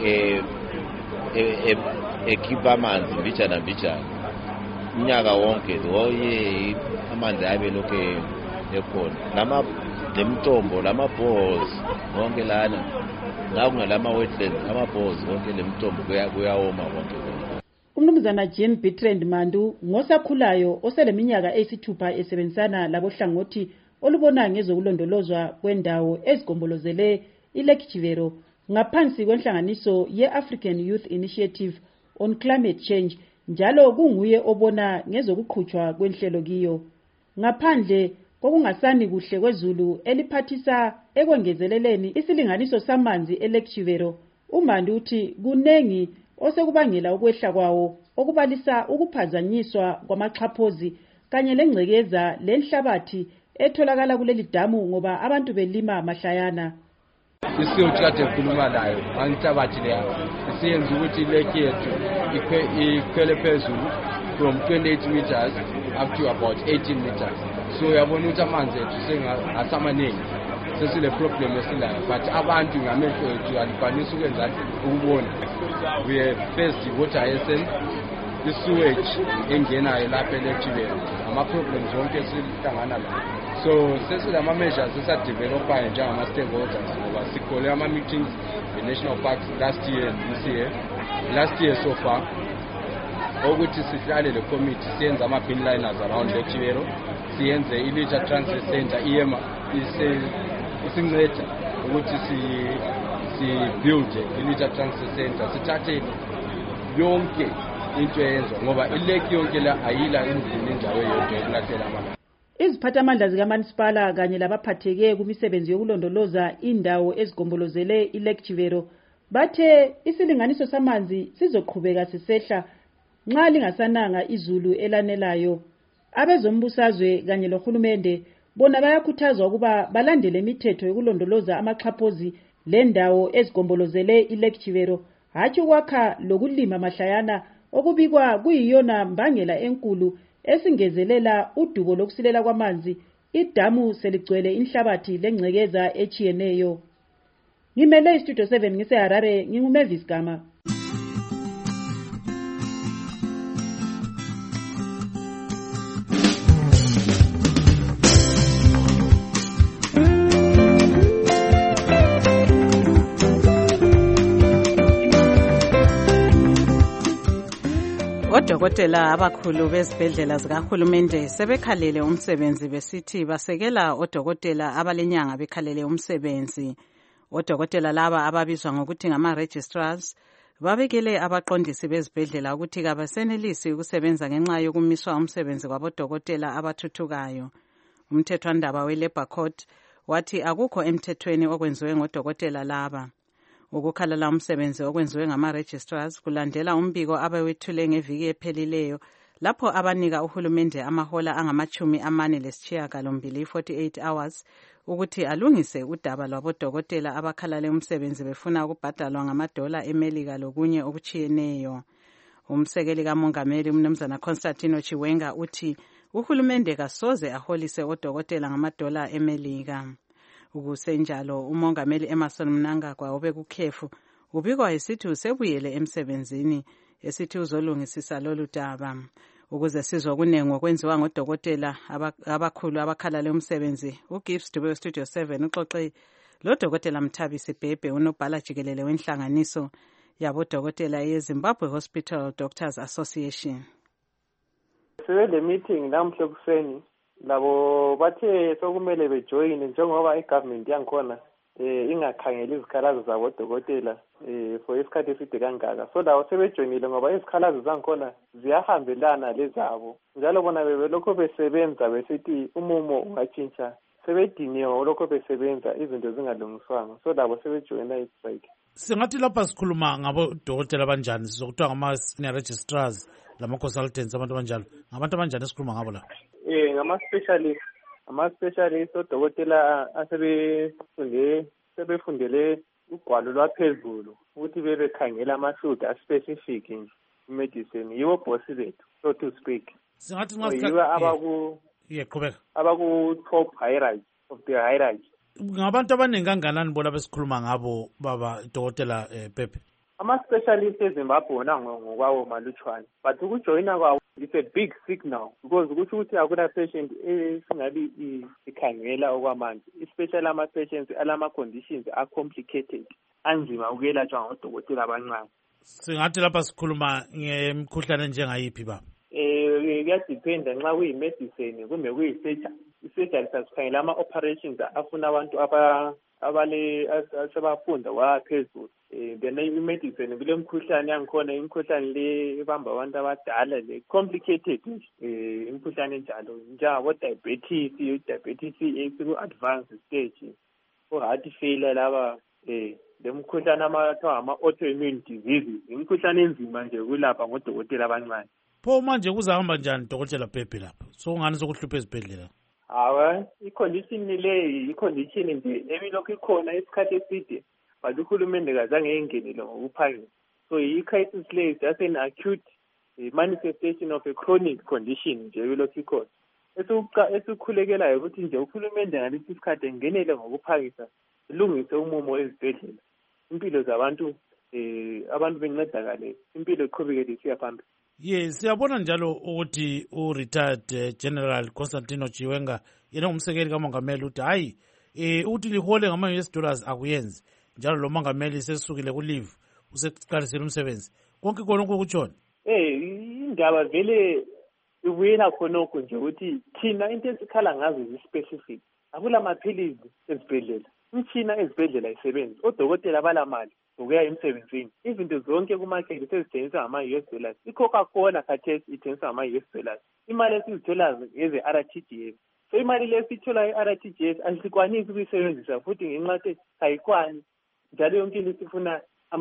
ekhipha amanzi mbijana mbijana unyaka wonke oye amanzi abe lokhe ekhona lama lemtombo lamabhozi wonke lana ngakungalama wetlands amabhozi wonke lemtombo kuyawoma wonke. umnumzana Jean Bertrand Mandu ngosakhulayo oseleminyaka eyisithupha esebenzisana labohlangothi olubona ngezokulondolozwa kwendawo ezigombolozele iLake Chivero ngaphansi kwenhlanganiso ye-African Youth Initiative on Climate Change, njalo kunguye obona ngezokuqhutshwa kwenhlelo kiyo. Ngaphandle kokungasani kuhle kwezulu eliphathisa ekwengezeleleni isilinganiso samanzi eLake Chivero, uMandu uthi kunengi osekubangela ukwehla kwawo okubalisa ukuphazanyiswa kwamaxhaphozi kanye lengcekeza lenhlabathi etholakala kuleli damu ngoba abantu belima mahlayana. Isiyothi kade khuluma nayo angihlabathi leyo isiyenza ukuthi ilake yethu ikhwele phezulu from twenty-eight meters up to about eighteen meters. So uyabona ukuthi amanzi ethu sengasamaningi sesile problem esilayo, but abantu ngamehlo ethu alikwanisa ukwenza ukubona. We faced water essence, the sewage engenayo lapha eLake Chivero, ama-problems wonke esihlangana lawo. So sesilama measures esadevelopayo njengama-stakeholders ngoba sikhole ama-meetings the-national parks last year and this year. Last year so far ukuthi sihlale le committee siyenza ama-bin liners around Lake Chivero, siyenze i-litter transfer center iyema isinceda ukuthi si-build i-litter transfer center, sithathe yonke into eyenziwa ngoba ilake yonke la ayila endlini indawo yodwa yokulahlela amanzi. Iziphathamandla zikaManisipala kanye labaphatheke kumisebenzi yokulondoloza indawo ezigombolozele iLake Chivero bathe isilinganiso samanzi sizoqhubeka sisehla nxa lingasananga izulu elanelayo. Abezombusazwe kanye lohulumende bona bayakhuthazwa ukuba balandele imithetho yokulondoloza amaxhaphozi lendawo ezigombolozele iLake Chivero, hatshi ukwakha lokulima mahlayana okubikwa kuyiyona mbangela enkulu esingezelela udubo lokusilela kwamanzi, idamu seligcwele inhlabathi lengcekeza echiyeneyo. Ngimele iStudio seven ngiseHarare, nginguMavis Gama. Odokotela abakhulu bezibhedlela zikahulumende sebekhalele umsebenzi besithi basekela odokotela abalenyanga bekhalele umsebenzi. Odokotela laba ababizwa ngokuthi ngama-registrars babekele abaqondisi bezibhedlela ukuthi kabasenelisi ukusebenza ngenxa yokumiswa umsebenzi kwabodokotela abathuthukayo. Umthethwandaba we-Labour Court wathi akukho emthethweni okwenziwe ngodokotela laba. Ukukhalala umsebenzi okwenziwe ngama-registrars kulandela umbiko abawethule ngeviki ephelileyo lapho abanika uhulumende amahola angamachumi amane lesishiyagalombili forty-eight hours ukuthi alungise udaba lwabodokotela abakhalale umsebenzi befuna ukubhadalwa ngamadola eMelika lokunye okuchiyeneyo. Umsekeli kamongameli umnumzana Constantino Chiwenga uthi uhulumende kasoze aholise odokotela ngamadola eMelika. Ukusenjalo umongameli Emerson Mnangagwa obekukhefu ubikwa esithi usebuyele emsebenzini esithi uzolungisisa lolu daba. Ukuze sizwe kunengi okwenziwa ngodokotela abakhulu abakhalale umsebenzi, uGibbs Dube Studio seven uxoxe lo dokotela Mthabisi Bhebhe unobhala jikelele wenhlanganiso yabodokotela yeZimbabwe Hospital Doctors Association. Sibe le meeting namhla kuseni labo bathe sokumele bejoyine njengoba igovernment yankhona eh ingakhangela izikhalazo zabodokotela eh for isikhathi eside kangaka, so lawo sebejoyinile ngoba izikhalazo zankhona ziyahambelana lezabo, njalo bona bebelokho besebenza besithi umumo ungatshintsha, sebediniwe lokho besebenza izinto zingalungiswanga, so labo sebejoyina istrike. Singathi lapha sikhuluma ngabodokotela abanjani, sizokuthiwa ngama-senior registrars lama-consultants abantu abanjalo, ngabantu abanjani esikhuluma ngabo la? Eh ngama-specialist ama-specialist odokotela asebefunde sebefundele ugwalo lwaphezulu ukuthi bebekhangela ama-field a-specific nje medicine, yiwo bosi bethu so to speak. Singathi nxa yiwo abaku yeah qhubeka abaku-top hierarchy of the hierarchy. Ngabantu abaningi kanganani bona besikhuluma ngabo baba dokotela Pepe? Ama-specialist eZimbabwe wona ngokwawo malutshwane, but ukujoyina kwawo it's a big signal because ukuthi ukuthi akula patient esingabi ikhangela okwamanzi, especially ama-patients alama-conditions are complicated, anzima ukuyelatshwa ngodokotela abancane. Singathi lapha sikhuluma ngemikhuhlane njengayiphi baba? Eh kuyadependa nxa kuyi-medicine kumbe kuyi-surgery. I-surgery sasikhangela ama-operations afuna abantu aba abale asebafunda waphezulu. Eh then i-medicine kule mkhuhlane yangikhona imkhuhlane le ebamba abantu abadala le complicated eh imkhuhlane enjalo njengabo diabetes, diabetes eku-advanced stage, o-heart failure laba eh le mkhuhlane amathiwa ama-autoimmune diseases imkhuhlane enzima nje ukulapha ngodokotela abancane. Pho manje kuzahamba njani dokotela Pepe lapha? So ngani sokuhlupha ezibhedlela? Hawa i-condition le i-condition nje ebilokhu ikhona isikhathi eside but uhulumende kazange engenile ngokuphangisa. So i-crisis le is just an acute manifestation of a chronic condition nje ebilokhu ikhona. Esikhulekelayo ukuthi nje uhulumende ngalesi isikhathi engenele ngokuphangisa ilungise umumo ezibhedlela. Impilo zabantu eh abantu bencedakale impilo iqhubekele isiya phambili. Yes, siyabona njalo ukuthi u-retired uh, General Constantino Chiwenga yena umsekeli kamongameli uthi hayi eh uthi lihole ngama-U S dollars akuyenzi njalo lo mongameli sesukile ku-leave useqalisile umsebenzi konke konke kutshona. Eh indaba vele ubuyela khonokho nje ukuthi thina into esikhala ngazo zi-specific akula maphilizi ezibhedlela, imithina ezibhedlela isebenzi, odokotela balamali ukuya emsebenzini, izinto zonke kumarket sezithengiswa ngama-U S dollars. I-Coca-Cola khathesi ithengiswa ngama-U S dollars. Imali esizithola ngeze-R T G S. So imali le sithola i-R T G S asikwanisi ukuyisebenzisa futhi ngenxa yokuthi ayikwani njalo yonke into sifuna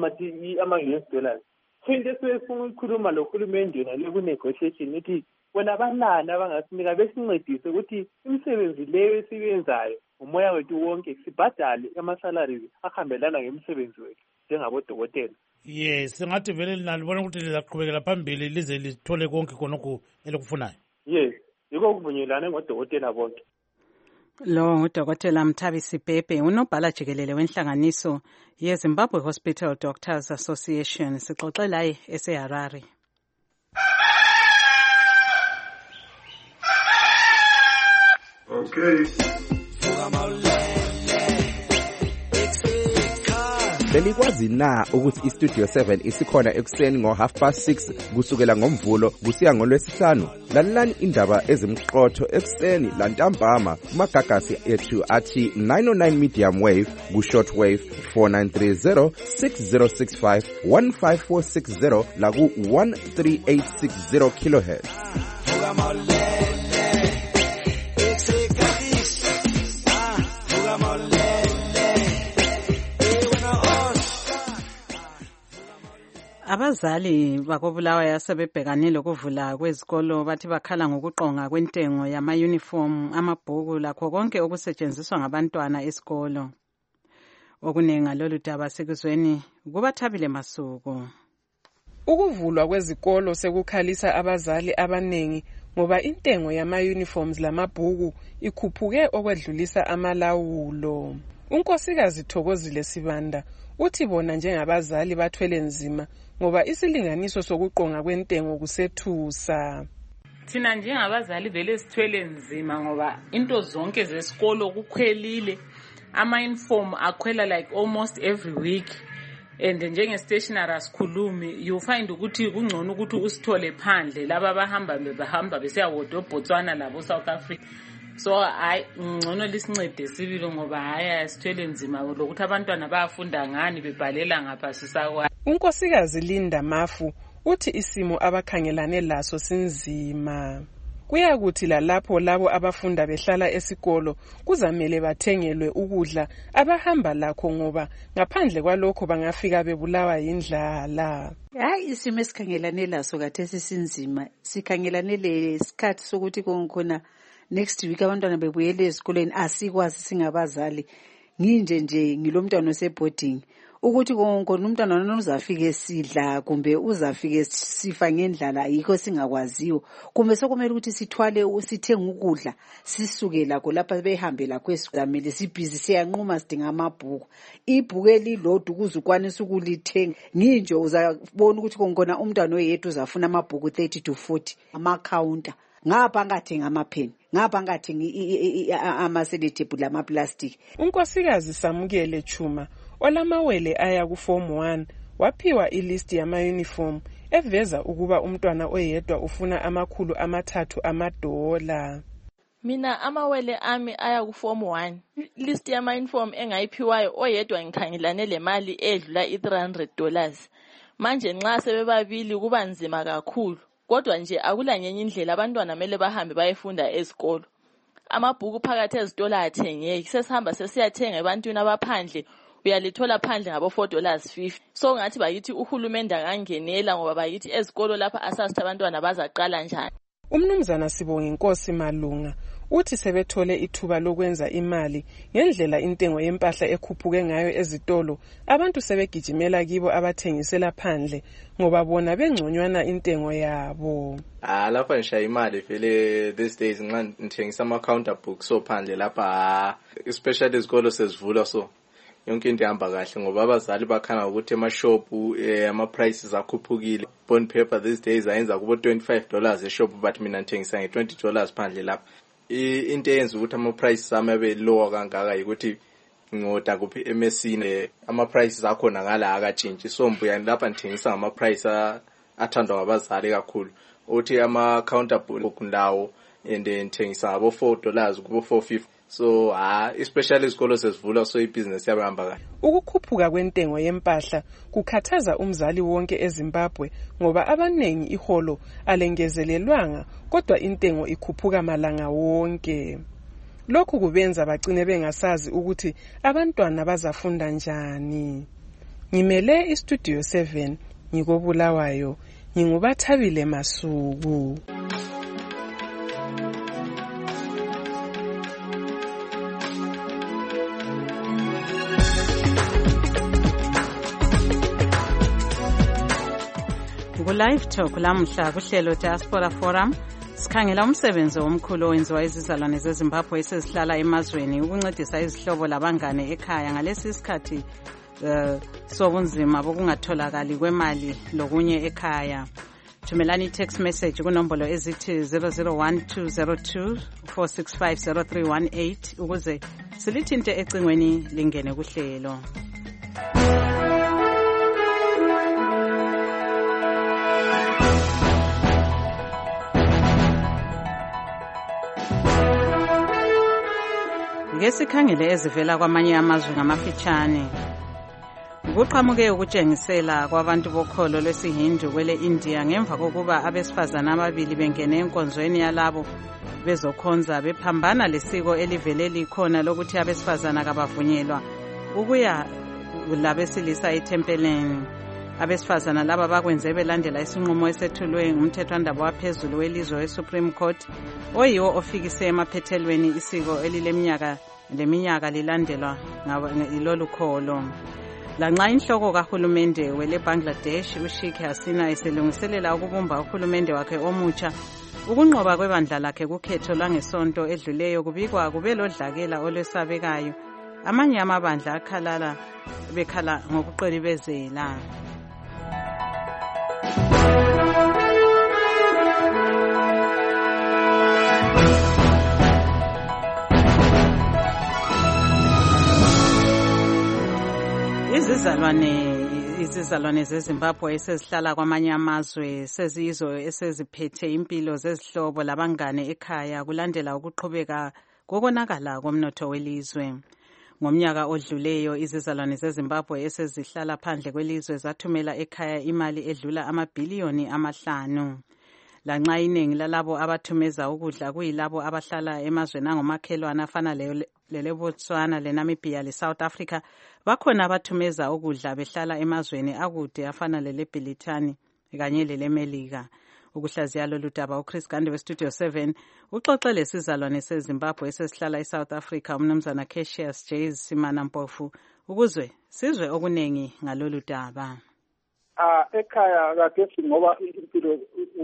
ama-U S dollars. So into esifuna ukukhuluma lo hulumende yona le ku-negotiation ithi bona banani abangasinika besincedise ukuthi imisebenzi leyo esiyenzayo umoya wethu wonke sibhadale ama-salaries ahambelana ngemisebenzi wethu njengabodokotela. Yes, singathi vele nalibona ukuthi lizaqhubekela phambili lize lithole konke khonokho elikufunayo. Yes, yiko kuvunyelane ngodokotela bonke. Lo ngudokotela Mthabisi Pepe, unobhala jikelele wenhlanganiso ye-Zimbabwe Hospital Doctors Association. Sixoxe laye eseHarare. Okay. Belikwazi na ukuthi iStudio seven isikhona ekuseni ngo half past six kusukela ngomvulo kusiya ngolwesihlanu? Lalelani indaba ezimqotho ekuseni lantambama kumagagasi ethu athi nine oh nine medium wave ku short wave four nine three zero six zero six five one five four six zero la ku one three eight six zero kilohertz. Abazali bakobulawayo asebebhekanile ukuvula kwezikolo bathi bakhala ngokuqonga kwentengo yama-uniform, amabhuku lakho konke okusetshenziswa ngabantwana esikolo. Okuningi ngalolu daba sikuzweni kubaThabile Masuku. Ukuvulwa kwezikolo sekukhalisa abazali abanengi ngoba intengo yama-uniforms lamabhuku ikhuphuke okwedlulisa amalawulo. Unkosikazi Thokozile Sibanda uthi bona njengabazali bathwele nzima ngoba isilinganiso sokuqonga kwentengo kusethusa. Thina njengabazali vele sithwele nzima ngoba into zonke zesikolo kukhwelile, ama-uniform akhwela like almost every week, and njenge-stationery asikhulumi, you find ukuthi kungcono ukuthi usithole phandle laba bahamba behamba besiyawoda eBotswana labo South Africa. So hayi ngcono lisincede sibili ngoba hayi sithwele nzima lokuthi abantwana bayafunda ngani bebhalela ngapha sisakwa. Unkosikazi Linda Mafu uthi isimo abakhangelane laso sinzima. Kuyakuthi lalapho labo abafunda behlala esikolo kuzamele bathengelwe ukudla abahamba lakho ngoba ngaphandle kwalokho bangafika bebulawa yindlala. Hayi isimo esikhangelane laso kathesi sinzima. Sikhangelane lesikhathi sokuthi konkhona next week abantwana bebuyele esikoleni asikwazi singabazali. Nginje nje ngilomntwana oseboarding ukuthi konke umntwana wona uzafika esidla kumbe uzafika sifa ngendlala yikho singakwaziyo kumbe sokumele ukuthi sithwale usithenga ukudla sisuke lakho lapha behambe lakho esigamele sibhizi siyanquma sidinga amabhuku ibhuku elilodwa ukuzukwanisa ukulithenga nginje uzabona ukuthi konkona umntwana oyedwa uzafuna amabhuku thirty to forty ama counter ngapha ngathenga amapheni ngapha ngathenga amaselethephu lamaplastic. Unkosikazi Samukele Chuma olamawele aya ku form one waphiwa ilist yama-uniform eveza ukuba umntwana oyedwa ufuna amakhulu amathathu amadola. Mina amawele ami aya ku form one. List yama-uniform engayiphiwayo oyedwa ngikhangelane le mali edlula i-three hundred dollars. Manje nxa sebebabili kuba nzima kakhulu. Kodwa nje akula ngenye indlela abantwana mele bahambe bayefunda ezikolo. Amabhuku phakathi ezitolo athengeki. Sesihamba sesiyathenga ebantwini abaphandle uyalithola phandle ngabo four dollars fifty. So ngathi bayithi uhulumende angangenela ngoba bayithi ezikolo lapha asasithi abantwana bazaqala njani. Umnumzana Sibonga Inkosi Malunga uthi sebethole ithuba lokwenza imali ngendlela intengo yempahla ekhuphuke ngayo ezitolo, abantu sebegijimela kibo abathengisela phandle ngoba bona bengconywana intengo yabo. Ah lapha ngishaya imali vele these days nxa ngithengisa ama counter books so phandle lapha especially izikolo sezivula so yonke into ihamba kahle ngoba abazali bakhana ukuthi emashop ama prices akhuphukile. Bond paper these days ayenza kubo twenty-five dollars eshop but mina ngithengisa nge twenty dollars phandle lapha. Into eyenza ukuthi ama prices ami abe lower kangaka ukuthi ngoda kuphi emesine ama prices akhona ngala akatshintshi so mbuya lapha ngithengisa ngama price athandwa ngabazali kakhulu. Uthi ama counter book ndawo and ngithengisa ngabo four dollars kubo four fifty. So ah especially izikolo sezivula so ibusiness yabahamba kahle. Ukukhuphuka kwentengo yempahla kukhathaza umzali wonke eZimbabwe ngoba abanengi iholo alengezelelwanga kodwa intengo ikhuphuka malanga wonke. Lokhu kubenza bagcine bengasazi ukuthi abantwana bazafunda njani. Ngimele iStudio seven ngikobulawayo ngingubathabile Masuku. Live Talk lamhla kuhlelo Diaspora Forum sikhangela umsebenzi omkhulu owenziwa izizalwane zeZimbabwe esezihlala emazweni ukuncedisa izihlobo labangane ekhaya ngalesi isikhathi uh, sobunzima bokungatholakali kwemali lokunye ekhaya. Thumelani text message kunombolo ezithi zero zero one two zero two four six five zero three one eight ukuze silithinte ecingweni lingene kuhlelo. Ngesikhangele ezivela kwamanye amazwe ngamafitshane. Kuqhamuke ukutshengisela kwabantu bokholo lwesiHindu kwele India ngemva kokuba abesifazana ababili bengene enkonzweni yalabo bezokhonza bephambana lesiko elivele likhona lokuthi abesifazana kabavunyelwa ukuya labesilisa ethempeleni. Abesifazana laba bakwenze belandela isinqumo esethulwe ngumthethwandaba waphezulu welizwe weSupreme Court oyiwo ofikise emaphethelweni isiko elileminyaka leminyaka lilandelwa ngilolu kholo. Lanxa inhloko kahulumende wele Bangladesh uSheikh Hasina eselungiselela ukubumba uhulumende wakhe omutsha ukunqoba kwebandla lakhe kukhetho lwangesonto edluleyo kubikwa kube lodlakela olwesabekayo amanye amabandla akhalala bekhala ngokuqelibezela. Izizalwane izizalwane zeZimbabwe esezihlala kwamanye amazwe sezizo eseziphethe impilo zezihlobo labangane ekhaya kulandela ukuqhubeka kokonakala komnotho welizwe. Ngomnyaka odluleyo izizalwane zeZimbabwe esezihlala phandle kwelizwe zathumela ekhaya imali edlula amabhiliyoni amahlanu. Lanxa iningi lalabo abathumeza ukudla kuyilabo abahlala emazweni angomakhelwane afana lele Botswana, leNamibia, leSouth Africa, bakhona abathumeza ukudla behlala emazweni akude afana lele Bhilithani kanye lele Melika. Ukuhlaziya lolu daba uChris Gande weStudio seven uxoxe lesizalwane seZimbabwe esesihlala eSouth Africa umnumzana Cassius J Simana Mpofu ukuzwe sizwe okunengi ngalolu daba. Ah ekhaya kade ngoba impilo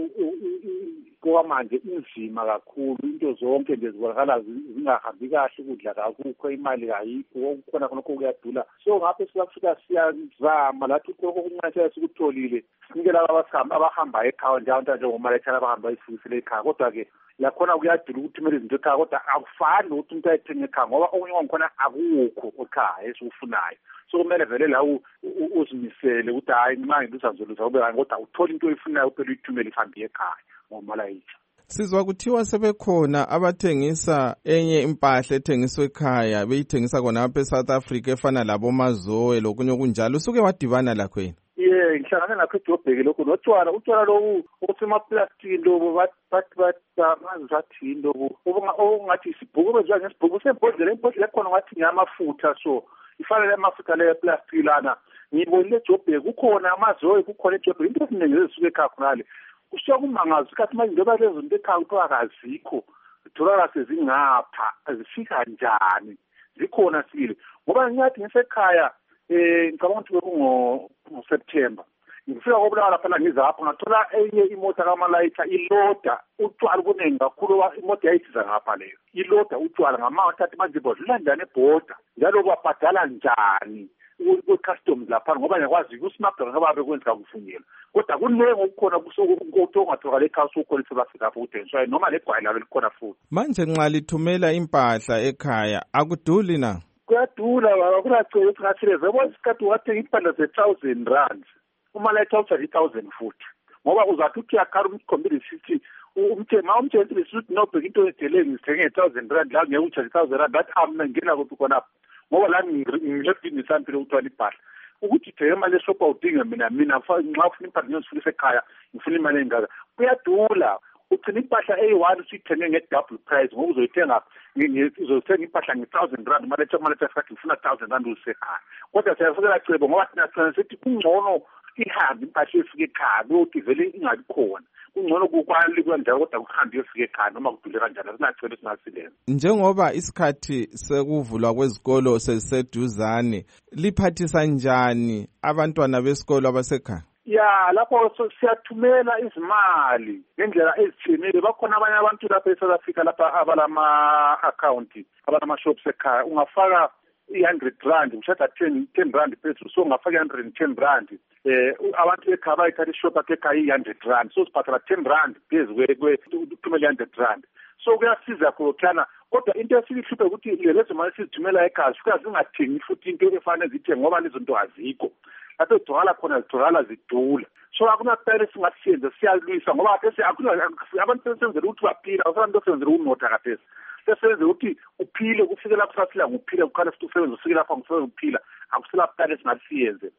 kwamanje inzima kakhulu into zonke nje zibonakala zingahambi kahle ukudla kakukho imali kayikho kukhona khona kuyadula so ngapha siyafika siyazama lathi konke okuncane sikutholile sinikela abasihamba abahamba ekhaya njalo njengomalethala abahamba isifisile ekhaya kodwa ke lakhona kuyadula ukuthi kumele izinto ekhaya kodwa akufani ukuthi umuntu ayithenge ekhaya ngoba okunye kwakhona akukho ekhaya esikufunayo so kumele vele la uzimisele ukuthi hayi manje uzazoluza ube kanti kodwa uthola into oyifunayo uphela uyithumele ihambe ekhaya ngomalayitha. Sizwa kuthiwa sebekhona abathengisa enye impahla ethengiswa ekhaya beyithengisa khona lapha eSouth Africa efana labo mazoe lokunye okunjalo usuke wadibana lakho yini? Yeah, ngihlangane nakho eJobheki lokho notshwala utshwala lobu okusemaplastiki lobu bathi bathi bathini lobu okungathi isibhuku bezwa ngesibhuku sembodlela impodlela ekhona ngathi ngiyamafutha so ifanele amafutha le plastic lana ngibonile eJobheki kukhona amazoe kukhona eJobheki into eziningi ezisuke ekhaya khonale kushiya kumangazi isikhathi manje njengoba lezo zinto ekhaya kuthiwa kazikho zitholakala sezingapha zifika njani zikhona sile ngoba ngingathi ngisekhaya eh ngicabanga ukuthi bekungo-September ngifika kobulawa lapha la ngizapha ngathola enye imota kamalayitha iloda utshwala kuningi kakhulu imoto yayithiza ngapha leyo iloda utshwala ngamathathi manje bodlula njani ebhoda njalo kwabhadala njani ku-customs lapha ngoba ngiyakwazi ukusmagela ngoba bekwenza kufunela kodwa kunengi okukhona kusokuthi ongatholakala ekhaya sokukhona eSouth Africa lapho kuthengiswayo noma legwayi lalo likhona futhi. Manje nxa lithumela impahla ekhaya akuduli na? Kuyadula akulacela ukuthi ngathileze yabo isikhathi wathenga impahla ze-thousand rand umalayitha uthi i-thousand futhi ngoba uzathi uthi uyakhala umkhombile sithi umthema umthethile sithi nobheka into edeleni ngithenge nge-thousand rand la ngeke uthi i-thousand rand bathi amna ngingena kuphi khonapho ngoba la ngilebhizinisi ampile ukuthola impahla ukuthi ithenge imali eshopha udinge mina mina nxa ufuna impahla ngiyozifuna ekhaya ngifuna imali engaka kuyadula ugcina impahla eyi-one usuyithenge nge-double price ngoba uzoyithenga uzothenga impahla nge-thousand rand maletha maletha sikhathi ngifuna thousand rand usekhaya kodwa siyafikela cebo ngoba thina sina sithi kungcono ihambe impahla efika ekhaya kuyothi vele ingabi khona kungcono kukwali kwendawo kodwa kuhambe yofika ekhaya noma kudule kanjalo sinacela singasilenza. Njengoba isikhathi sekuvulwa kwezikolo seseduzane liphathisa njani abantwana besikolo abasekhaya? Ya lapho siyathumela izimali ngendlela ezithile bakhona abanye abantu lapha eSouth Africa lapha abalama-account abalama-shops ekhaya ungafaka i-hundred rand ushada ten ten rand phezulu so ungafaka i-hundred and ten rand eh abantu ekhaya bayithatha ishop akhe ekhaya i-hundred rand so sibhathela ten rand phezu ukuthumela i-hundred rand so kuyasiza khona kodwa into esihluphe ukuthi lezo mali sizithumela ekhaya sifika zingathengi futhi into efanele zithenge ngoba lezo nto azikho lapho zitholakala khona zitholakala zidula so akunakuphela singasenze siyalwisa ngoba kade abantu besenzela ukuthi baphila awufanele into osenzela ukunotha kade sesenze ukuthi uphile kufike lapho sasila nguphile ukhala futhi usebenza ufike lapho ngisebenza ukuphila akuselaphela singasiyenze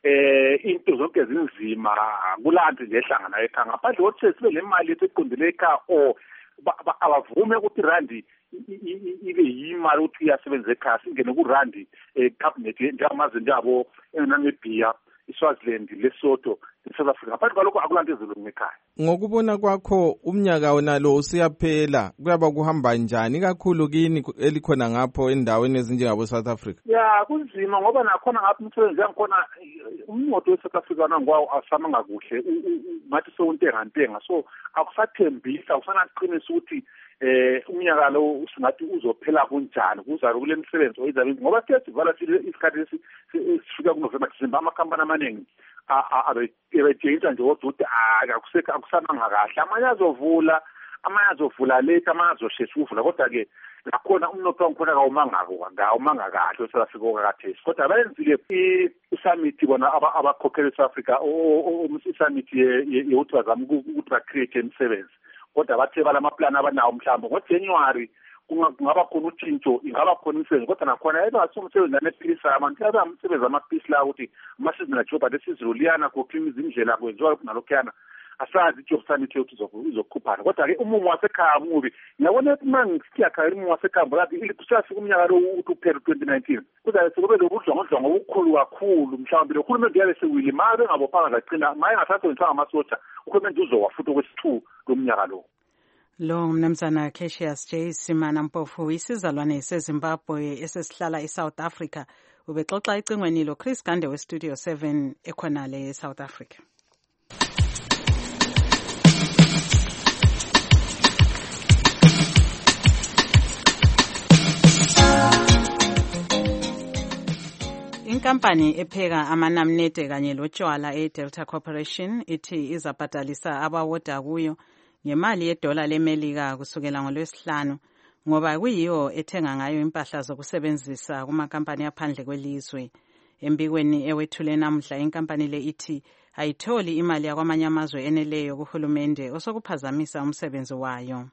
eh into zonke zinzima kulanto nje ehlangana ekhaya ngaphandle kokuthi sibe le mali eqondile ekhaya o abavume ukuthi randi ibe yimali ukuthi iyasebenza ekhaya singene kurandi cabinet njengamaze njabo eNamibia iSwaziland Lesotho eSouth Africa ngaphandle kwalokho akulanto ezilungu ekhaya. Ngokubona kwakho umnyaka wonalo usiyaphela kuyaba kuhamba njani kakhulu kini elikhona ngapho endaweni ezinjengabo South Africa? Ya kunzima ngoba nakhona ngapha umsebenzi yangikhona umnotho weSouth Africa nangwawo asamanga kuhle ngathi sewuntenga ntenga so akusathembisa akusanaqinisa ukuthi eh umnyaka lo usingathi uzophela kunjani kuzabe kule misebenzi oyizabe ngoba siyazivala isikhathi sifika kuNovember December amakhampani amaningi abethenisa nje ukuthi akusekho akusananga kahle amanye azovula amanye azovula late amanye azoshesha ukuvula kodwa ke nakhona umnotho wangikhona kawumangako ngawumanga kahle South Africa okakathesi kodwa bayenzile i-summit bona abakhokhela eSouth Africa i-summit yokuthi bazame ukuthi ba-create imisebenzi kodwa bathe balamaplani abanawo mhlawumbe ngoJanuary kungaba khona utshintsho ingaba khona imisebenzi kodwa nakhona ebasomsebenzi anephilisa abantu abamsebenzi amaphilisi la ukuthi amasizini ajoba lesizulu liyana koklima izindlela kwenziwa nalokhuyana asazi ijob summit yokuthi izokukhuphana kodwa ke umumo wasekhaya mubi ngiyabona ukuthi uma ngisiya khaya umumo wasekhaya ngathi ikusafika umnyaka lo ukuthi uphele twenty nineteen kuzabe sekube lokudlongondlongo okukhulu kakhulu mhlawumbe lokhulumende yabe sewile ma bengabophanga ngagcina maye ngasasebenzisanga amasotsha uhulumende uzowafuthi okwesithu lomnyaka lo. Lo mnumzana Cassius J Simana Mpofu isizalwane seZimbabwe esesihlala eSouth Africa ubexoxa ecingweni lo Chris Gande westudio seven ekhonale eSouth Africa. Inkampani epheka amanamnede kanye lotshwala eDelta Corporation ithi izabhadalisa abawoda kuyo ngemali yedola leMelika kusukela ngoLwesihlanu ngoba kuyiyo ethenga ngayo impahla zokusebenzisa kumakampani aphandle kwelizwe. Embikweni ewethule namhla inkampani le ithi ayitholi imali yakwamanye amazwe eneleyo kuhulumende osokuphazamisa umsebenzi wayo.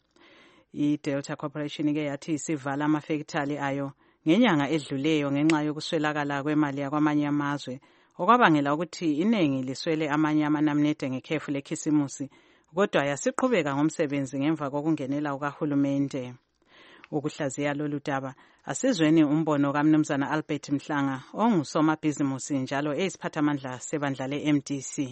IDelta Corporation ke yathi isivala amafektali ayo ngenyanga edluleyo ngenxa yokuswelakala kwemali yakwamanye amazwe okwabangela ukuthi iningi liswele amanye amanamnede ngekhefu lekhisimusi kodwa yasiqhubeka ngomsebenzi ngemva kokungenela ukahulumende. Ukuhlaziya lolu daba asizweni umbono kaMnumzana Albert Mhlanga ongusomabhizimusi njalo eyisiphathamandla sebandla le-M D C.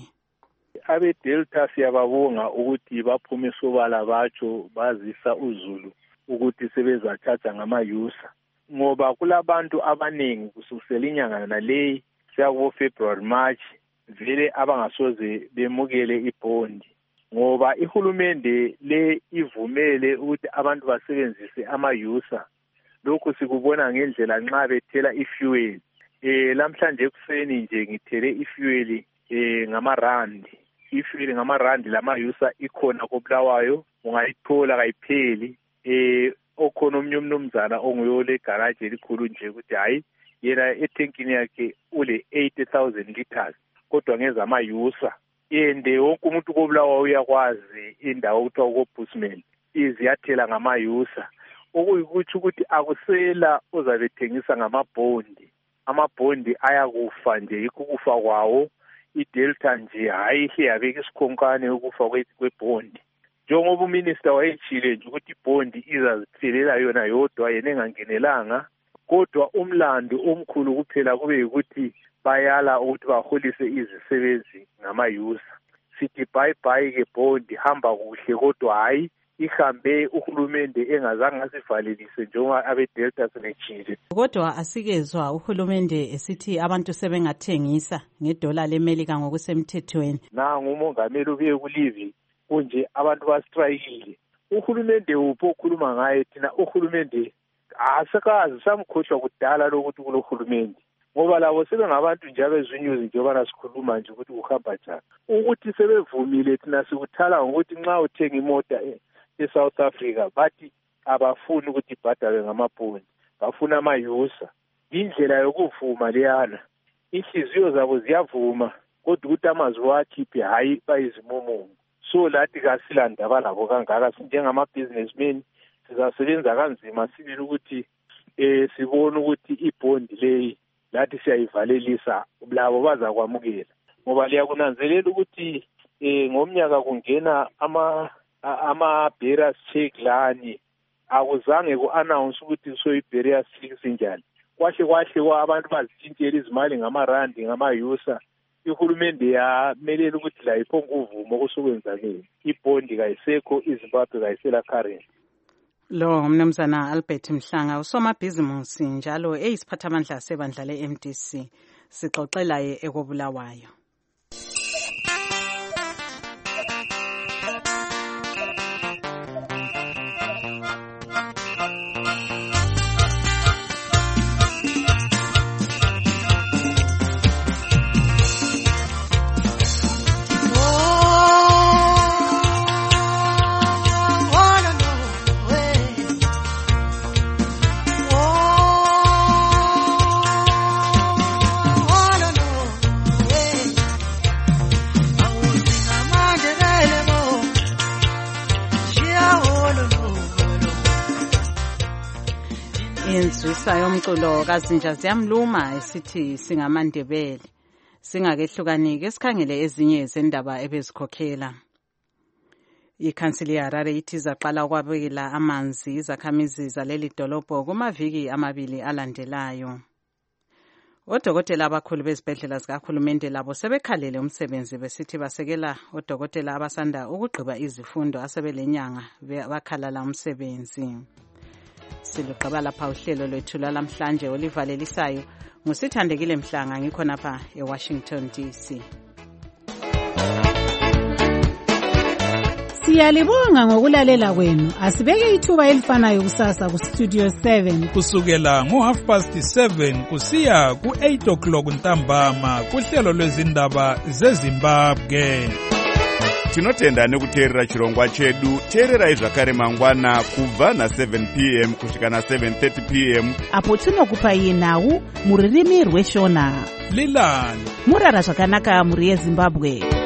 Abe Delta siyababonga ukuthi baphume sobala batsho bazisa uZulu ukuthi sebezathatha ngamayusa ngoba kulabantu abaningi kusukela inyanga naleyi siyakubo February March vele abangasoze bemukele ibhondi ngoba ihulumende le ivumele ukuthi abantu basebenzise amayusa. Lokhu sikubona ngendlela nxa bethela ifuel. Eh lamhlanje ekuseni nje ngithele ifuel eh ngamarandi. Ifuel ngamarandi lamayusa ikhona koBulawayo ungayithola kayipheli. Eh okhona omnye umnumzana onguyo le garage elikhulu nje ukuthi hayi yena etankini yakhe ule eighty thousand liters kodwa ngeza amayusa. Yende wonke umuntu koBulawayo uyakwazi indawo okuthiwa koBushman iziyathela ngamayusa okuyikuthi ukuthi akusela ozabethengisa ngamabhondi. Amabhondi ayakufa nje ikukufa kwawo iDelta nje hayi iyabeka isikhonkane ukufa kwebhondi. Njengoba uminister wayechile nje ukuthi ibhondi izaziphelela yona yodwa yena engangenelanga kodwa umlando omkhulu kuphela kube ukuthi bayala ukuthi baholise izisebenzi ngamayusa. Sithi bye bye ke bhondi hamba kuhle kodwa hayi ihambe uhulumende engazange asivalelise njengoba abeDelta sebechile. Kodwa asikezwa uhulumende esithi abantu sebengathengisa ngedola leMelika ngokusemthethweni. Nangu umongameli ubuye kulivi kunje abantu bastrayile. Uhulumende upho okhuluma ngaye thina uhulumende asakazi samkhohlwa kudala lokuthi kulohulumende ngoba labo sebengabantu nje abezinyuzi njengoba nasikhuluma nje ukuthi kuhamba njani. Ukuthi sebevumile thina sikuthala ngokuthi nxa uthenga imota eSouth Africa bathi abafuni ukuthi ibhadalwe ngamabhondi bafuna amayusa. Indlela yokuvuma leyana inhliziyo zabo ziyavuma kodwa ukuthi amazwi wakhiphe hayi bayizimumungu. So lathi kasilandaba labo kangaka sinjengamabhizinesmen sizasebenza kanzima sibili ukuthi eh sibone ukuthi ibhondi leyi lathi siyayivalelisa labo bazakwamukela ngoba liyakunanzelela ukuthi eh ngomnyaka kungena ama ama barriers check lani akuzange ku-announce ukuthi so i-barriers check sinjani kwahle kwahle kwabantu bazitshintshela izimali ngamarandi ngamayusa. Ihulumende yamelela ukuthi la iphonga uvumo kusukwenzakeni ibhondi kayisekho iZimbabwe kayisela currency. Lo ngumnumzana Albert Mhlanga usomabhizimusi njalo eyisiphathamandla sebandla le-M D C sixoxela ye ekobulawayo. Inzwisa yomculo kaZinja Ziyamluma esithi singamandebele singakehlukani ke sikhangele ezinye zendaba ebezikhokhela. Ikhansili yaHarare ithi zaqala ukwabela amanzi izakhamizi zaleli dolobho kumaviki amabili alandelayo. Odokotela abakhulu bezibhedlela zikahulumende labo sebekhalele umsebenzi besithi basekela odokotela abasanda ukugqiba izifundo asebelenyanga bakhalala umsebenzi. Siluqaba lapha uhlelo lwethu lamhlanje olivalelisayo ngusithandekile Mhlanga ngikhonapha eWashington D C. Siyalibonga ngokulalela kwenu. Asibeke ithuba elifanayo kusasa ku Studio seven kusukela ngo half past seven kusiya ku eight o'clock ntambama kuhlelo lwezindaba zeZimbabwe. Tinotenda nekuteerera chirongwa chedu. Teererai zvakare mangwana kubva na seven p m kusvika na seven thirty p m apo tinokupai nhau muririmi rweshona. Lilani murara zvakanaka muri yeZimbabwe.